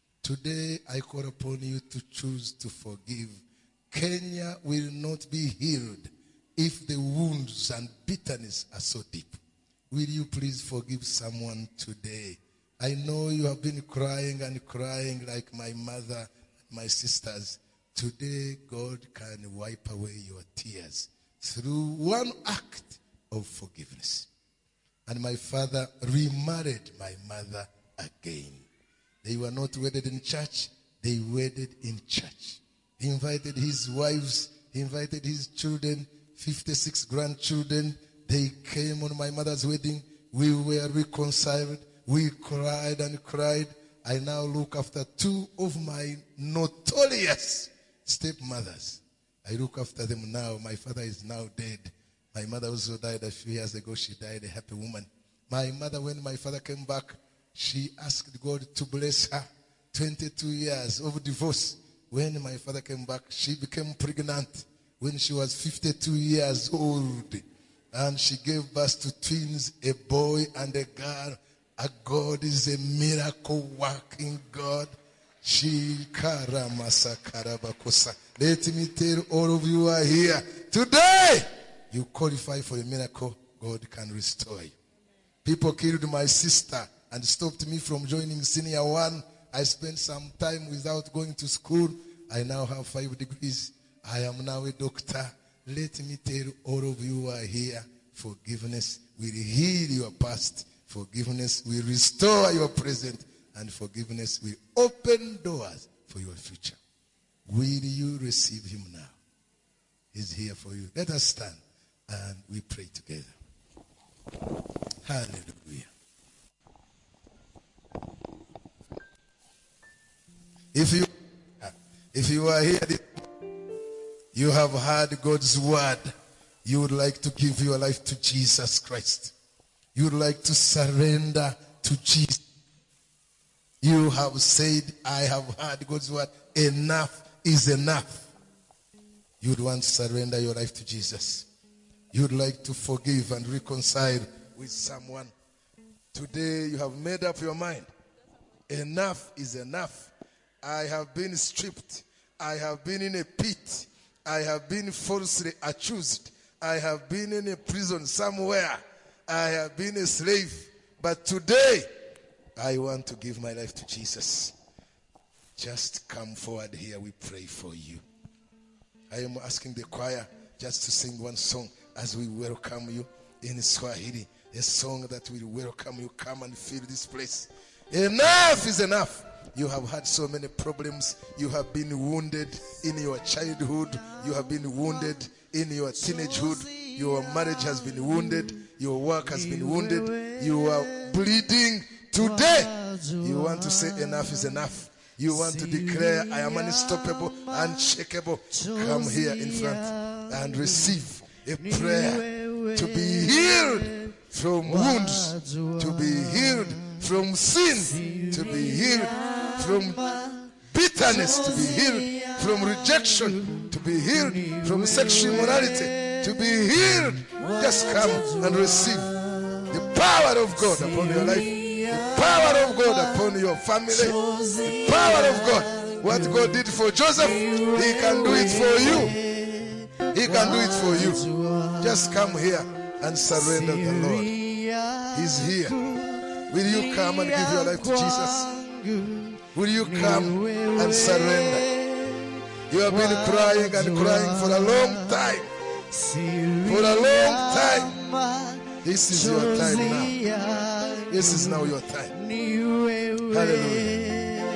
Today, I call upon you to choose to forgive. Kenya will not be healed if the wounds and bitterness are so deep. Will you please forgive someone today? I know you have been crying and crying like my mother, my sisters. Today, God can wipe away your tears through one act of forgiveness. And my father remarried my mother again. They were not wedded in church. They wedded in church. He invited his wives. He invited his children, 56 grandchildren. They came on my mother's wedding. We were reconciled. We cried and cried. I now look after 2 of my notorious stepmothers. I look after them now. My father is now dead. My mother also died a few years ago. She died a happy woman. My mother, when my father came back, she asked God to bless her. 22 years of divorce. When my father came back, she became pregnant when she was 52 years old. And she gave birth to twins, a boy and a girl. A God is a miracle working God. Let me tell all of you who are here. Today, you qualify for a miracle. God can restore you. People killed my sister and stopped me from joining senior 1. I spent some time without going to school. I now have 5 degrees. I am now a doctor. Let me tell all of you who are here, Forgiveness will heal your past. Forgiveness will restore your present. And forgiveness will open doors for your future. Will you receive him now? He's here for you. Let us stand and we pray together. Hallelujah. If you are here, you have heard God's word, you would like to give your life to Jesus Christ. You would like to surrender to Jesus. You have said, I have heard God's word. Enough is enough. You would want to surrender your life to Jesus. You would like to forgive and reconcile with someone. Today you have made up your mind. Enough is enough. I have been stripped. I have been in a pit. I have been falsely accused. I have been in a prison somewhere. I have been a slave. But today, I want to give my life to Jesus. Just come forward here. We pray for you. I am asking the choir just to sing one song as we welcome you in Swahili. A song that will welcome you. Come and fill this place. Enough is enough. You have had so many problems. You have been wounded in your childhood. You have been wounded in your teenagehood. Your marriage has been wounded. Your work has been wounded. You are bleeding. Today, you want to say enough is enough. You want to declare, I am unstoppable, unshakable. Come here in front and receive a prayer to be healed from wounds, to be healed from sin, to be healed from bitterness, to be healed from rejection, to be healed from sexual immorality, to be healed. Just come and receive the power of God upon your life, the power of God upon your family, the power of God. What God did for Joseph, he can do it for you. He can do it for you. Just come here and surrender the Lord. He's here. Will you come and give your life to Jesus? Will you come and surrender? You have been crying and crying for a long time. For a long time. This is your time now. This is now your time. Hallelujah.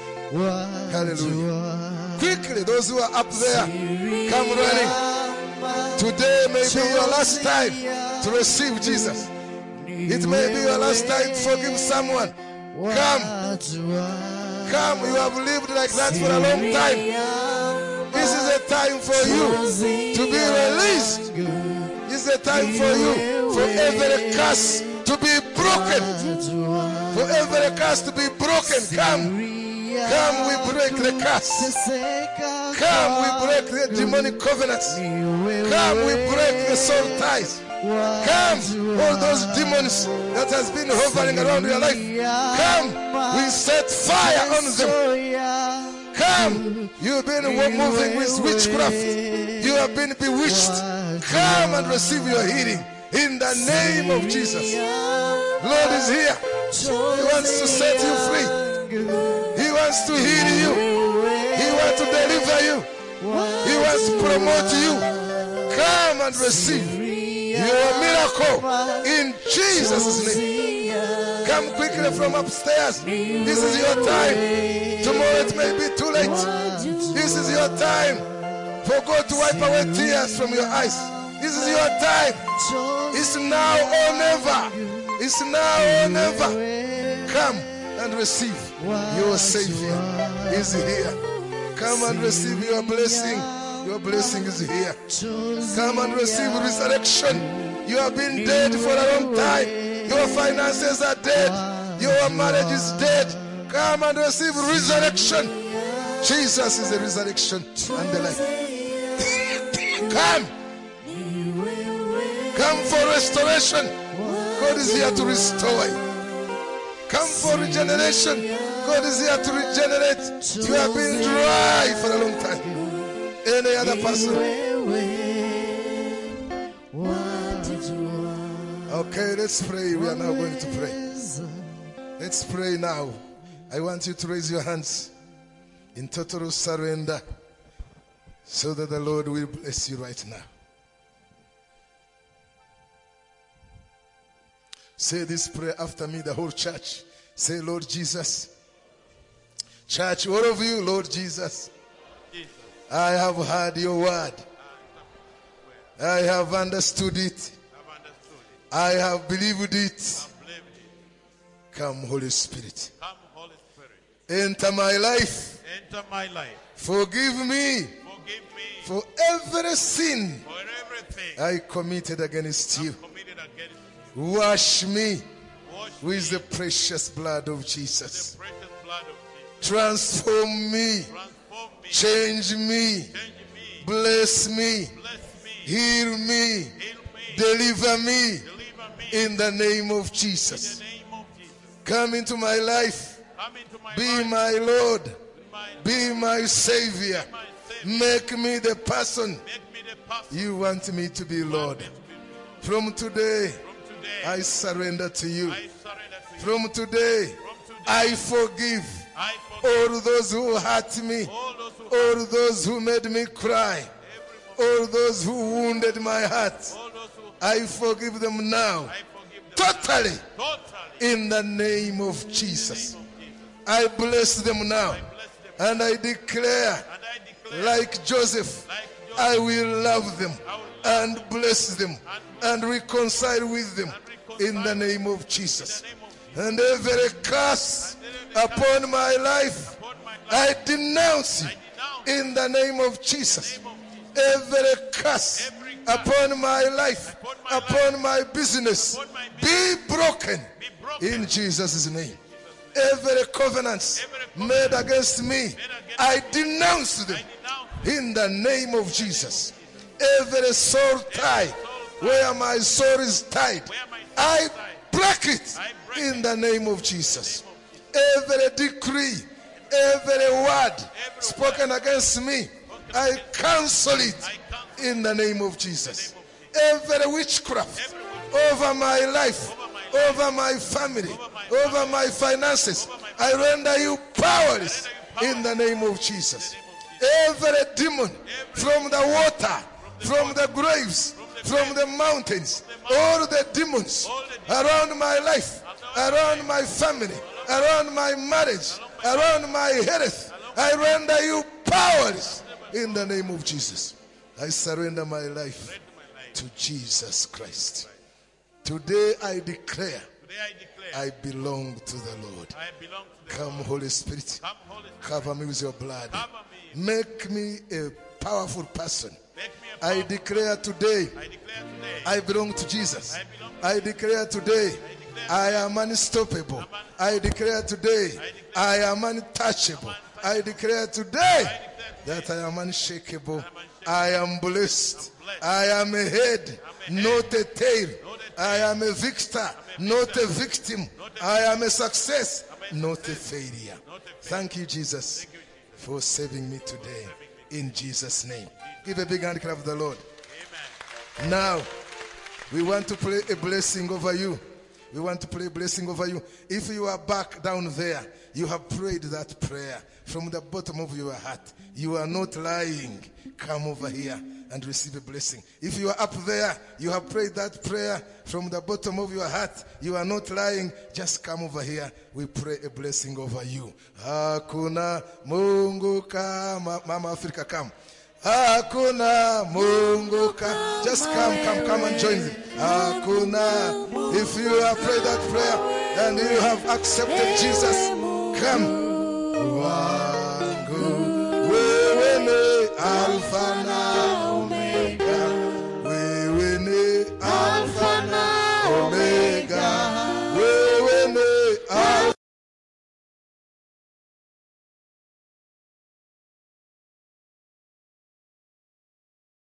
Hallelujah. Quickly, those who are up there, come running. Today may be your last time to receive Jesus. It may be your last time to forgive someone. Come. Come. You have lived like that for a long time. This is a time for you to be released. This is a time for you, for every curse to be broken. For every curse to be broken. Come. Come, we break the curse. Come, we break the demonic covenants. Come, we break the soul ties. Come, all those demons that has been hovering around your life. Come, we set fire on them. Come, you've been moving with witchcraft. You have been bewitched. Come and receive your healing in the name of Jesus. Lord is here. He wants to set you free. He wants to heal you. He wants to deliver you. He wants to promote you. Come and receive your miracle in Jesus' name. Come quickly from upstairs. This is your time. Tomorrow it may be too late. This is your time for God to wipe away tears from your eyes. This is your time. It's now or never. It's now or never. Come and receive. Your Savior is here. Come and receive your blessing. Your blessing is here. Come and receive resurrection. You have been dead for a long time. Your finances are dead. Your marriage is dead. Come and receive resurrection. Jesus is the resurrection and the life. Come. Come for restoration. God is here to restore you. Come for regeneration. God is here to regenerate. You have been dry for a long time. Any other person? Okay, let's pray. We are now going to pray. Let's pray now. I want you to raise your hands in total surrender so that the Lord will bless you right now. Say this prayer after me, the whole church. Say, Lord Jesus. Church, all of you, Lord Jesus. I have heard your word. I have understood it. I have believed it. Come, Holy Spirit. Enter my life. Forgive me for every sin I committed against you. Wash me with the precious blood of Jesus. Transform me. Change me. Bless me. Heal me. Deliver me. In the name of Jesus. Come into my life. Be my Lord. Be my Savior. Make me the person you want me to be, Lord. From today, I surrender to you. From today, I forgive all those who hurt me, all those who made me cry, all those who wounded my heart. I forgive them now, totally, in the name of Jesus. I bless them now, and I declare, like Joseph, I will love them and bless them and reconcile with them in the name of Jesus. And every curse upon my life, I denounce it in the name of Jesus. Every curse upon my life, upon my business, be broken in Jesus' name. Every covenant made against me, I denounce them in the name of Jesus. Every soul tie where my soul is tied, I break it in the name of Jesus. Every decree, every word spoken against me, I cancel it in the name of Jesus. Every witchcraft over my life, over my family, over my finances, I render you powerless in the name of Jesus. Every demon from the water, from the graves, from the mountains, all the demons around my life, around my family, around my marriage, around my health, I render you powerless in the name of Jesus. I surrender my life to Jesus Christ. Today I declare I belong to the Lord. Come, Holy Spirit, cover me with your blood. Make me a powerful person. I declare today I belong to Jesus. I declare today I am unstoppable. I declare today I am untouchable. I declare today that I am unshakable. I am blessed. I am a head, not a tail. I am a victor, not a victim. I am a success, not a failure. Thank you, Jesus, for saving me today. In Jesus' name. Give a big hand clap to the Lord. Amen. Now, we want to pray a blessing over you. We want to pray a blessing over you. If you are back down there, you have prayed that prayer from the bottom of your heart. You are not lying. Come over here and receive a blessing. If you are up there, you have prayed that prayer from the bottom of your heart. You are not lying. Just come over here. We pray a blessing over you. Hakuna Mungu kama Mama Africa, come. Hakuna Mungu kama. Just come and join me. Hakuna. If you have prayed that prayer and you have accepted Jesus, come. Wow.